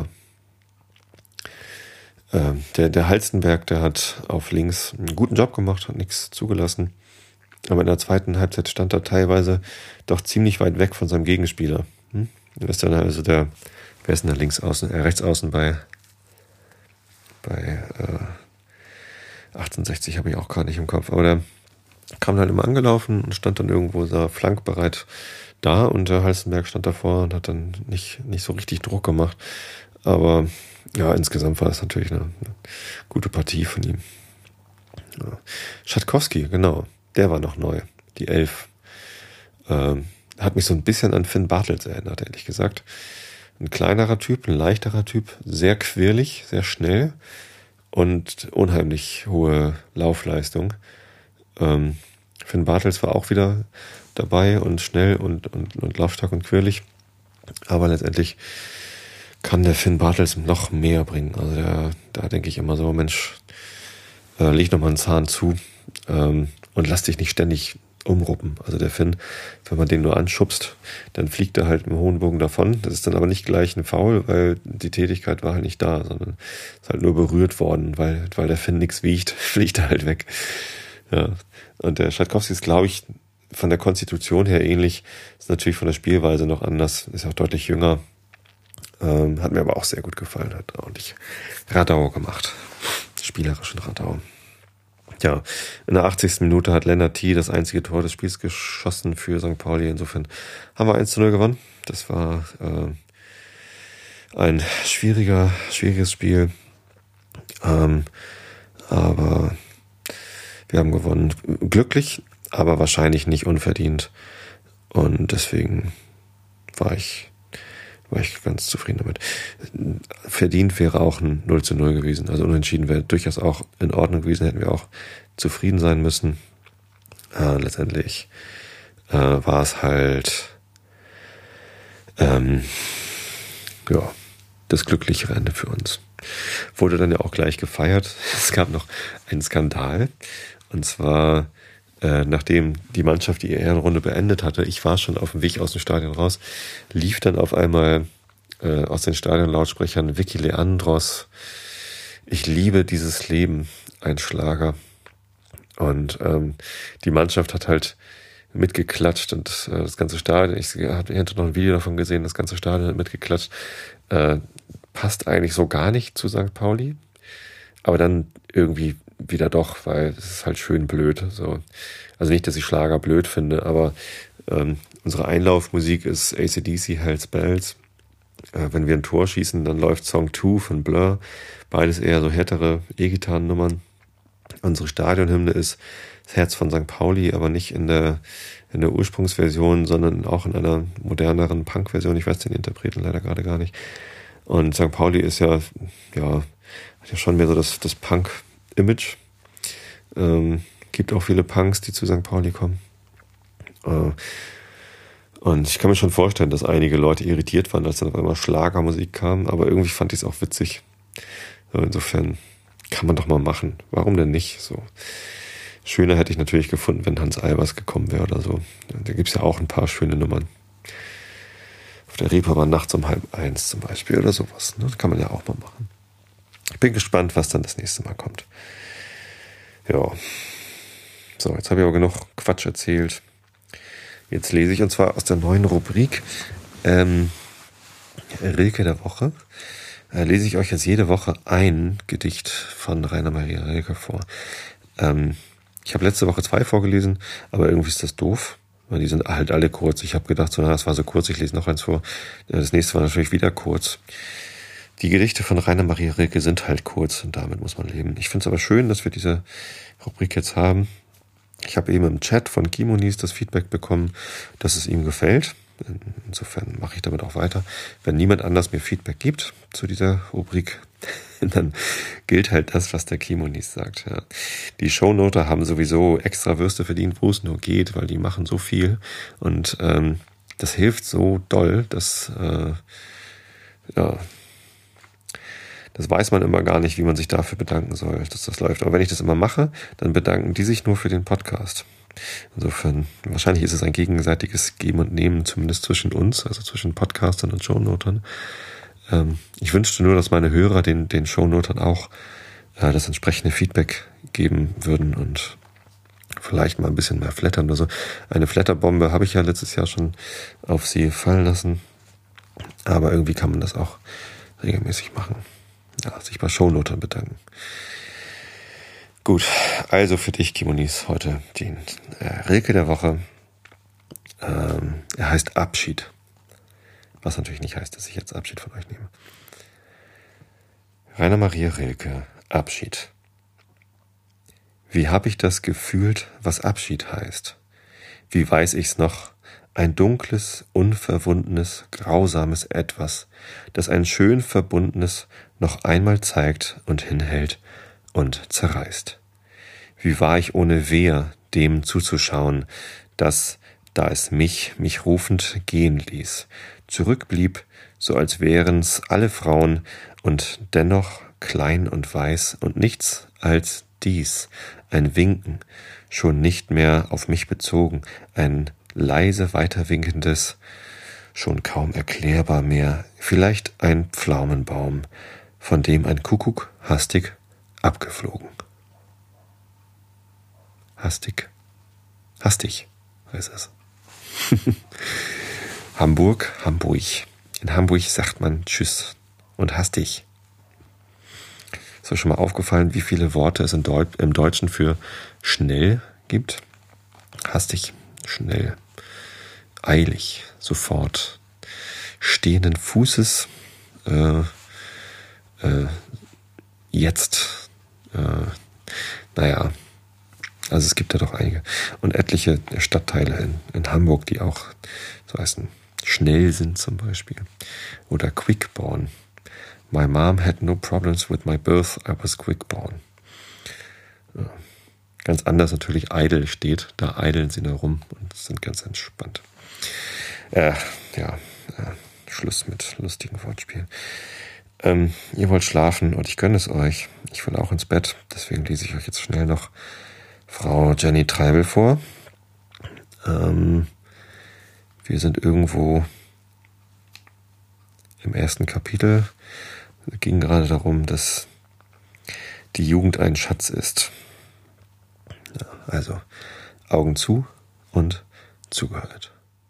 Ähm, der, der Halstenberg, der hat auf links einen guten Job gemacht, hat nichts zugelassen. Aber in der zweiten Halbzeit stand er teilweise doch ziemlich weit weg von seinem Gegenspieler. Hm? Er ist dann also der, wer ist denn da links außen, äh, rechts außen bei, bei äh, achtundsechzig habe ich auch gerade nicht im Kopf. Aber der kam dann immer angelaufen und stand dann irgendwo so flankbereit da und der Halstenberg stand davor und hat dann nicht, nicht so richtig Druck gemacht. Aber ja, insgesamt war das natürlich eine, eine gute Partie von ihm. Ja. Schatkowski, genau. Der war noch neu, die Elf. Ähm, hat mich so ein bisschen an Finn Bartels erinnert, ehrlich gesagt. Ein kleinerer Typ, ein leichterer Typ, sehr quirlig, sehr schnell und unheimlich hohe Laufleistung. Ähm, Finn Bartels war auch wieder dabei und schnell und, und, und laufstark und quirlig. Aber letztendlich kann der Finn Bartels noch mehr bringen. Also der, da denke ich immer so, Mensch, äh, leg noch mal einen Zahn zu. Ähm, und lass dich nicht ständig umruppen. Also der Finn, wenn man den nur anschubst, dann fliegt er halt im hohen Bogen davon. Das ist dann aber nicht gleich ein Foul, weil die Tätigkeit war halt nicht da, sondern ist halt nur berührt worden, weil, weil der Finn nichts wiegt, fliegt er halt weg. Ja. Und der Schatkowski ist, glaube ich, von der Konstitution her ähnlich, ist natürlich von der Spielweise noch anders, ist auch deutlich jünger. Ähm, hat mir aber auch sehr gut gefallen, hat ordentlich Radau gemacht. Spielerischen Radau. Ja, in der achtzigsten Minute hat Lennart T. das einzige Tor des Spiels geschossen für Sankt Pauli. Insofern haben wir eins zu null gewonnen. Das war äh, ein schwieriger, schwieriges Spiel. Ähm, aber wir haben gewonnen. Glücklich, aber wahrscheinlich nicht unverdient. Und deswegen war ich, war ich ganz zufrieden damit. Verdient wäre auch ein null zu null gewesen. Also unentschieden wäre durchaus auch in Ordnung gewesen. Hätten wir auch zufrieden sein müssen. Äh, letztendlich äh, war es halt ähm, ja, das glücklichere Ende für uns. Wurde dann ja auch gleich gefeiert. Es gab noch einen Skandal. Und zwar, äh, nachdem die Mannschaft die Ehrenrunde beendet hatte, ich war schon auf dem Weg aus dem Stadion raus, lief dann auf einmal äh, aus den Stadionlautsprechern Vicky Leandros, ich liebe dieses Leben, ein Schlager. Und ähm, die Mannschaft hat halt mitgeklatscht und äh, das ganze Stadion, ich hatte noch ein Video davon gesehen, das ganze Stadion hat mitgeklatscht. Äh, passt eigentlich so gar nicht zu Sankt Pauli, aber dann irgendwie wieder doch, weil es ist halt schön blöd. So. Also nicht, dass ich Schlager blöd finde, aber ähm, unsere Einlaufmusik ist A C D C, Hells Bells. Äh, wenn wir ein Tor schießen, dann läuft Song zwei von Blur. Beides eher so härtere E-Gitarrennummern. Unsere Stadionhymne ist das Herz von Sankt Pauli, aber nicht in der, in der Ursprungsversion, sondern auch in einer moderneren Punk-Version. Ich weiß den Interpreten leider gerade gar nicht. Und Sankt Pauli ist ja, ja, hat ja schon mehr so das, das Punk-Image. Ähm, gibt auch viele Punks, die zu Sankt Pauli kommen. Äh, und ich kann mir schon vorstellen, dass einige Leute irritiert waren, als dann auf einmal Schlagermusik kam, aber irgendwie fand ich es auch witzig. So, insofern kann man doch mal machen. Warum denn nicht? So. Schöner hätte ich natürlich gefunden, wenn Hans Albers gekommen wäre oder so. Da gibt's ja auch ein paar schöne Nummern. Auf der Reeperbahn nachts um halb eins zum Beispiel oder sowas. Ne? Das kann man ja auch mal machen. Ich bin gespannt, was dann das nächste Mal kommt. Ja. So, jetzt habe ich aber genug Quatsch erzählt. Jetzt lese ich, und zwar aus der neuen Rubrik ähm, Rilke der Woche. Äh, lese ich euch jetzt jede Woche ein Gedicht von Rainer Maria Rilke vor. Ähm, ich habe letzte Woche zwei vorgelesen, aber irgendwie ist das doof, weil die sind halt alle kurz. Ich habe gedacht, so, na, das war so kurz, ich lese noch eins vor. Das nächste war natürlich wieder kurz. Die Gedichte von Rainer Maria Rilke sind halt kurz und damit muss man leben. Ich finde es aber schön, dass wir diese Rubrik jetzt haben. Ich habe eben im Chat von Kimonis das Feedback bekommen, dass es ihm gefällt. Insofern mache ich damit auch weiter. Wenn niemand anders mir Feedback gibt zu dieser Rubrik, dann gilt halt das, was der Kimonis sagt. Ja. Die Shownoter haben sowieso extra Würste verdient, wo es nur geht, weil die machen so viel. Und ähm, das hilft so doll, dass äh, ja, das weiß man immer gar nicht, wie man sich dafür bedanken soll, dass das läuft. Aber wenn ich das immer mache, dann bedanken die sich nur für den Podcast. Insofern, wahrscheinlich ist es ein gegenseitiges Geben und Nehmen, zumindest zwischen uns, also zwischen Podcastern und Shownotern. Ähm, ich wünschte nur, dass meine Hörer den, den Shownotern auch äh, das entsprechende Feedback geben würden und vielleicht mal ein bisschen mehr flattern oder so. Eine Flatterbombe habe ich ja letztes Jahr schon auf sie fallen lassen. Aber irgendwie kann man das auch regelmäßig machen. Ja, sich bei Shownotern bedanken. Gut, also für dich, Kimonis, heute den äh, Rilke der Woche. Ähm, er heißt Abschied. Was natürlich nicht heißt, dass ich jetzt Abschied von euch nehme. Rainer Maria Rilke, Abschied. Wie hab ich das gefühlt, was Abschied heißt? Wie weiß ich's noch? Ein dunkles, unverwundenes, grausames Etwas, das ein schön verbundenes noch einmal zeigt und hinhält und zerreißt. Wie war ich ohne Wehr, dem zuzuschauen, das, da es mich, mich rufend gehen ließ, zurückblieb, so als wären's alle Frauen und dennoch klein und weiß und nichts als dies, ein Winken, schon nicht mehr auf mich bezogen, ein leise weiterwinkendes, schon kaum erklärbar mehr, vielleicht ein Pflaumenbaum, von dem ein Kuckuck hastig abgeflogen. Hastig, hastig heißt es. Hamburg, Hamburg. In Hamburg sagt man Tschüss und hastig. Ist euch schon mal aufgefallen, wie viele Worte es im Deutschen für schnell gibt? Hastig, schnell, eilig, sofort, stehenden Fußes, äh, äh, jetzt, äh, naja, also es gibt da doch einige und etliche Stadtteile in, in Hamburg, die auch so heißen, schnell sind zum Beispiel. Oder quickborn. My mom had no problems with my birth, I was quickborn. Ja. Ganz anders natürlich idle steht, da eideln sie da rum und sind ganz entspannt. Äh, ja, äh, Schluss mit lustigen Wortspielen. Ähm, ihr wollt schlafen und ich gönne es euch. Ich will auch ins Bett, deswegen lese ich euch jetzt schnell noch Frau Jenny Treibel vor. Ähm, wir sind irgendwo im ersten Kapitel. Es ging gerade darum, dass die Jugend ein Schatz ist. Ja, also Augen zu und zugehört.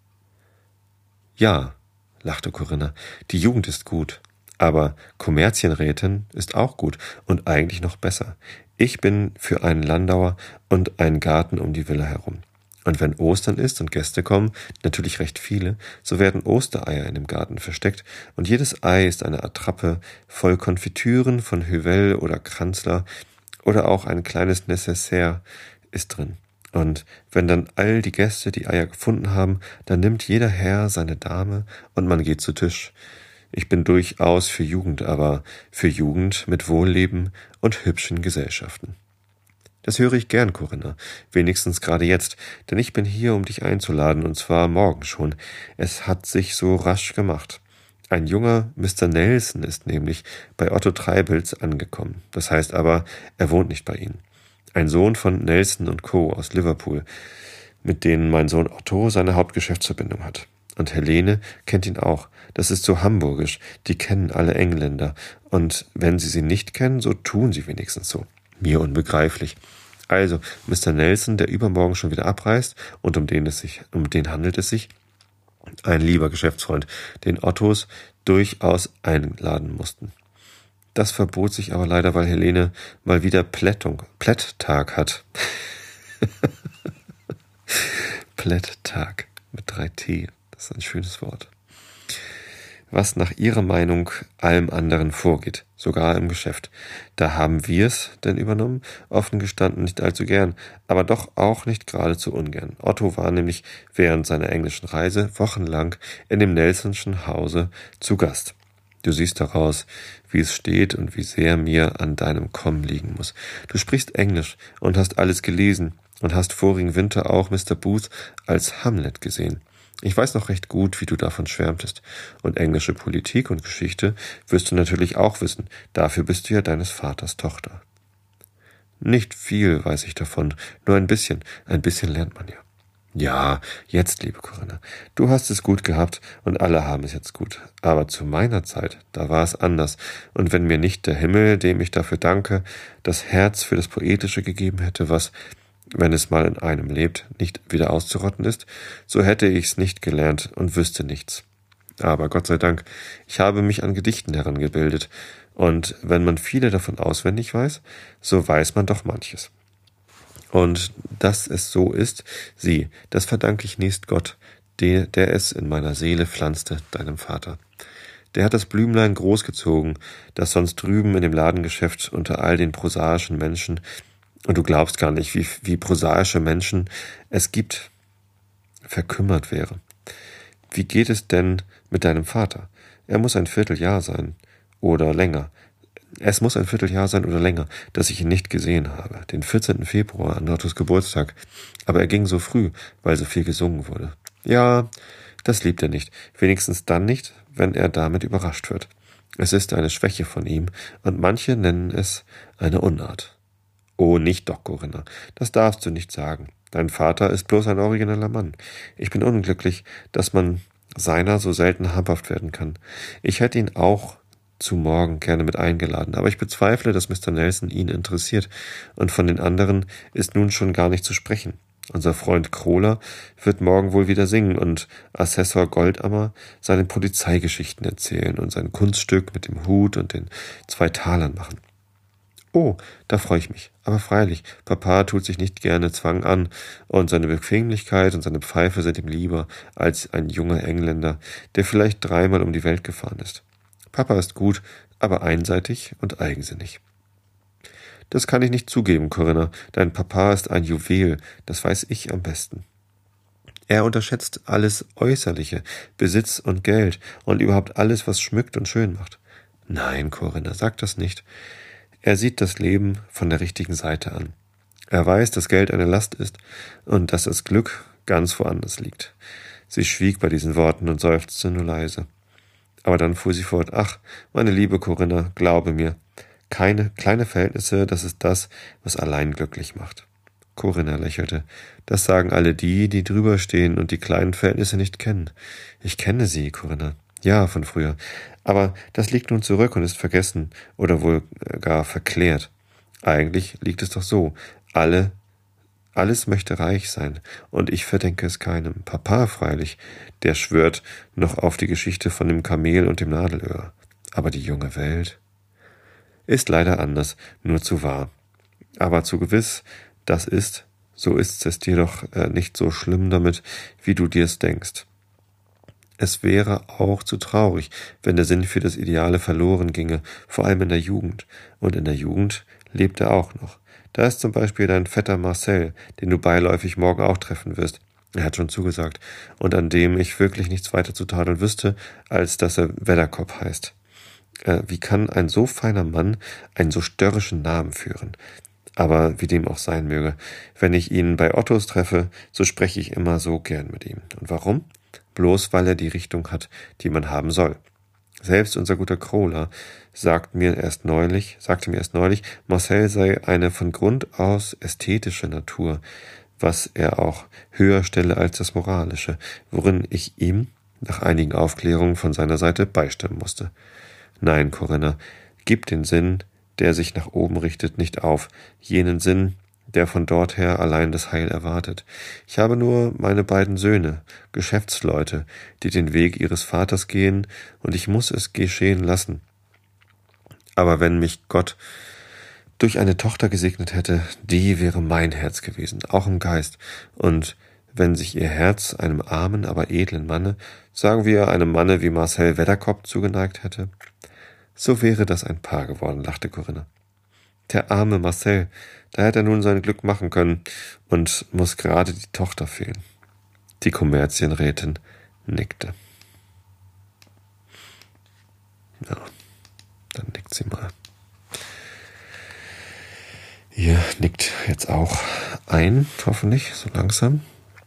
Ja, lachte Corinna, die Jugend ist gut, aber Kommerzienrätin ist auch gut und eigentlich noch besser. Ich bin für einen Landauer und einen Garten um die Villa herum. Und wenn Ostern ist und Gäste kommen, natürlich recht viele, so werden Ostereier in dem Garten versteckt und jedes Ei ist eine Attrappe voll Konfitüren von Hüvel oder Kranzler oder auch ein kleines Necessaire ist drin. Und wenn dann all die Gäste die Eier gefunden haben, dann nimmt jeder Herr seine Dame und man geht zu Tisch. Ich bin durchaus für Jugend, aber für Jugend mit Wohlleben und hübschen Gesellschaften. Das höre ich gern, Corinna, wenigstens gerade jetzt, denn ich bin hier, um dich einzuladen, und zwar morgen schon. Es hat sich so rasch gemacht. Ein junger Mister Nelson ist nämlich bei Otto Treibels angekommen. Das heißt aber, er wohnt nicht bei Ihnen. Ein Sohn von Nelson und Co. aus Liverpool, mit denen mein Sohn Otto seine Hauptgeschäftsverbindung hat. Und Helene kennt ihn auch. Das ist so hamburgisch. Die kennen alle Engländer. Und wenn sie sie nicht kennen, so tun sie wenigstens so. Mir unbegreiflich. Also, Mister Nelson, der übermorgen schon wieder abreist, und um den es sich, um den handelt es sich, ein lieber Geschäftsfreund, den Ottos durchaus einladen mussten. Das verbot sich aber leider, weil Helene mal wieder Plättung, Plätttag hat. Plätttag mit drei T, das ist ein schönes Wort. Was nach ihrer Meinung allem anderen vorgeht, sogar im Geschäft. Da haben wir es denn übernommen, offen gestanden nicht allzu gern, aber doch auch nicht geradezu ungern. Otto war nämlich während seiner englischen Reise wochenlang in dem Nelsonschen Hause zu Gast. Du siehst daraus, wie es steht und wie sehr mir an deinem Kommen liegen muss. Du sprichst Englisch und hast alles gelesen und hast vorigen Winter auch Mister Booth als Hamlet gesehen. Ich weiß noch recht gut, wie du davon schwärmtest. Und englische Politik und Geschichte wirst du natürlich auch wissen. Dafür bist du ja deines Vaters Tochter. Nicht viel weiß ich davon, nur ein bisschen. Ein bisschen lernt man ja. Ja, jetzt, liebe Corinna, du hast es gut gehabt und alle haben es jetzt gut. Aber zu meiner Zeit, da war es anders. Und wenn mir nicht der Himmel, dem ich dafür danke, das Herz für das Poetische gegeben hätte, was, wenn es mal in einem lebt, nicht wieder auszurotten ist, so hätte ich's nicht gelernt und wüsste nichts. Aber Gott sei Dank, ich habe mich an Gedichten herangebildet, und wenn man viele davon auswendig weiß, so weiß man doch manches. Und dass es so ist, sieh, das verdanke ich nächst Gott, der, der es in meiner Seele pflanzte, deinem Vater. Der hat das Blümlein großgezogen, das sonst drüben in dem Ladengeschäft unter all den prosaischen Menschen, und du glaubst gar nicht, wie, wie prosaische Menschen es gibt, verkümmert wäre. Wie geht es denn mit deinem Vater? Er muss ein Vierteljahr sein oder länger. Es muss ein Vierteljahr sein oder länger, dass ich ihn nicht gesehen habe. Den vierzehnten Februar an Ottos Geburtstag. Aber er ging so früh, weil so viel gesungen wurde. Ja, das liebt er nicht. Wenigstens dann nicht, wenn er damit überrascht wird. Es ist eine Schwäche von ihm, und manche nennen es eine Unart. Oh, nicht doch, Corinna. Das darfst du nicht sagen. Dein Vater ist bloß ein origineller Mann. Ich bin unglücklich, dass man seiner so selten habhaft werden kann. Ich hätte ihn auch zu morgen gerne mit eingeladen, aber ich bezweifle, dass Mister Nelson ihn interessiert, und von den anderen ist nun schon gar nicht zu sprechen. Unser Freund Krola wird morgen wohl wieder singen und Assessor Goldammer seine Polizeigeschichten erzählen und sein Kunststück mit dem Hut und den zwei Talern machen. Oh, da freue ich mich. Aber freilich, Papa tut sich nicht gerne Zwang an, und seine Bequemlichkeit und seine Pfeife sind ihm lieber als ein junger Engländer, der vielleicht dreimal um die Welt gefahren ist. Papa ist gut, aber einseitig und eigensinnig. Das kann ich nicht zugeben, Corinna. Dein Papa ist ein Juwel, das weiß ich am besten. Er unterschätzt alles Äußerliche, Besitz und Geld und überhaupt alles, was schmückt und schön macht. Nein, Corinna, sag das nicht. Er sieht das Leben von der richtigen Seite an. Er weiß, dass Geld eine Last ist und dass das Glück ganz woanders liegt. Sie schwieg bei diesen Worten und seufzte nur leise. Aber dann fuhr sie fort. Ach, meine liebe Corinna, glaube mir, keine kleine Verhältnisse, das ist das, was allein glücklich macht. Corinna lächelte. Das sagen alle die, die drüber stehen und die kleinen Verhältnisse nicht kennen. Ich kenne sie, Corinna. Ja, von früher. Aber das liegt nun zurück und ist vergessen oder wohl gar verklärt. Eigentlich liegt es doch so. Alle, alles möchte reich sein, und ich verdenke es keinem. Papa freilich, der schwört noch auf die Geschichte von dem Kamel und dem Nadelöhr. Aber die junge Welt ist leider anders, nur zu wahr. Aber zu gewiss, das ist, so ist's es dir doch äh, nicht so schlimm damit, wie du dir's denkst. Es wäre auch zu traurig, wenn der Sinn für das Ideale verloren ginge, vor allem in der Jugend. Und in der Jugend lebt er auch noch. Da ist zum Beispiel dein Vetter Marcel, den du beiläufig morgen auch treffen wirst. Er hat schon zugesagt, und an dem ich wirklich nichts weiter zu tadeln wüsste, als dass er Wedderkopp heißt. Äh, wie kann ein so feiner Mann einen so störrischen Namen führen? Aber wie dem auch sein möge, wenn ich ihn bei Ottos treffe, so spreche ich immer so gern mit ihm. Und warum? Bloß weil er die Richtung hat, die man haben soll. Selbst unser guter Krola sagt mir erst neulich, sagte mir erst neulich, Marcel sei eine von Grund aus ästhetische Natur, was er auch höher stelle als das Moralische, worin ich ihm nach einigen Aufklärungen von seiner Seite beistimmen musste. Nein, Corinna, gib den Sinn, der sich nach oben richtet, nicht auf, jenen Sinn, der von dort her allein das Heil erwartet. Ich habe nur meine beiden Söhne, Geschäftsleute, die den Weg ihres Vaters gehen, und ich muss es geschehen lassen. Aber wenn mich Gott durch eine Tochter gesegnet hätte, die wäre mein Herz gewesen, auch im Geist. Und wenn sich ihr Herz einem armen, aber edlen Manne, sagen wir einem Manne wie Marcel Wedderkopp, zugeneigt hätte, so wäre das ein Paar geworden, lachte Corinna. Der arme Marcel, da hätte er nun sein Glück machen können und muss gerade die Tochter fehlen. Die Kommerzienrätin nickte. Ja, dann nickt sie mal. Ihr nickt jetzt auch ein, hoffentlich, so langsam.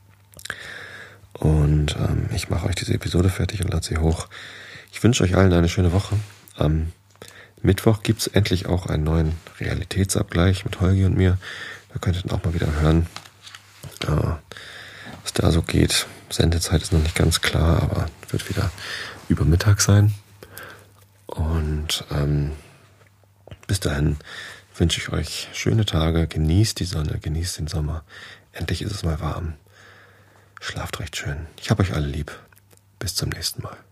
Und ähm, ich mache euch diese Episode fertig und lade sie hoch. Ich wünsche euch allen eine schöne Woche. Am Mittwoch gibt es endlich auch einen neuen Realitätsabgleich mit Holgi und mir. Da könnt ihr dann auch mal wieder hören, äh, was da so geht. Sendezeit ist noch nicht ganz klar, aber wird wieder über Mittag sein. Und ähm, bis dahin wünsche ich euch schöne Tage. Genießt die Sonne, genießt den Sommer. Endlich ist es mal warm. Schlaft recht schön. Ich hab euch alle lieb. Bis zum nächsten Mal.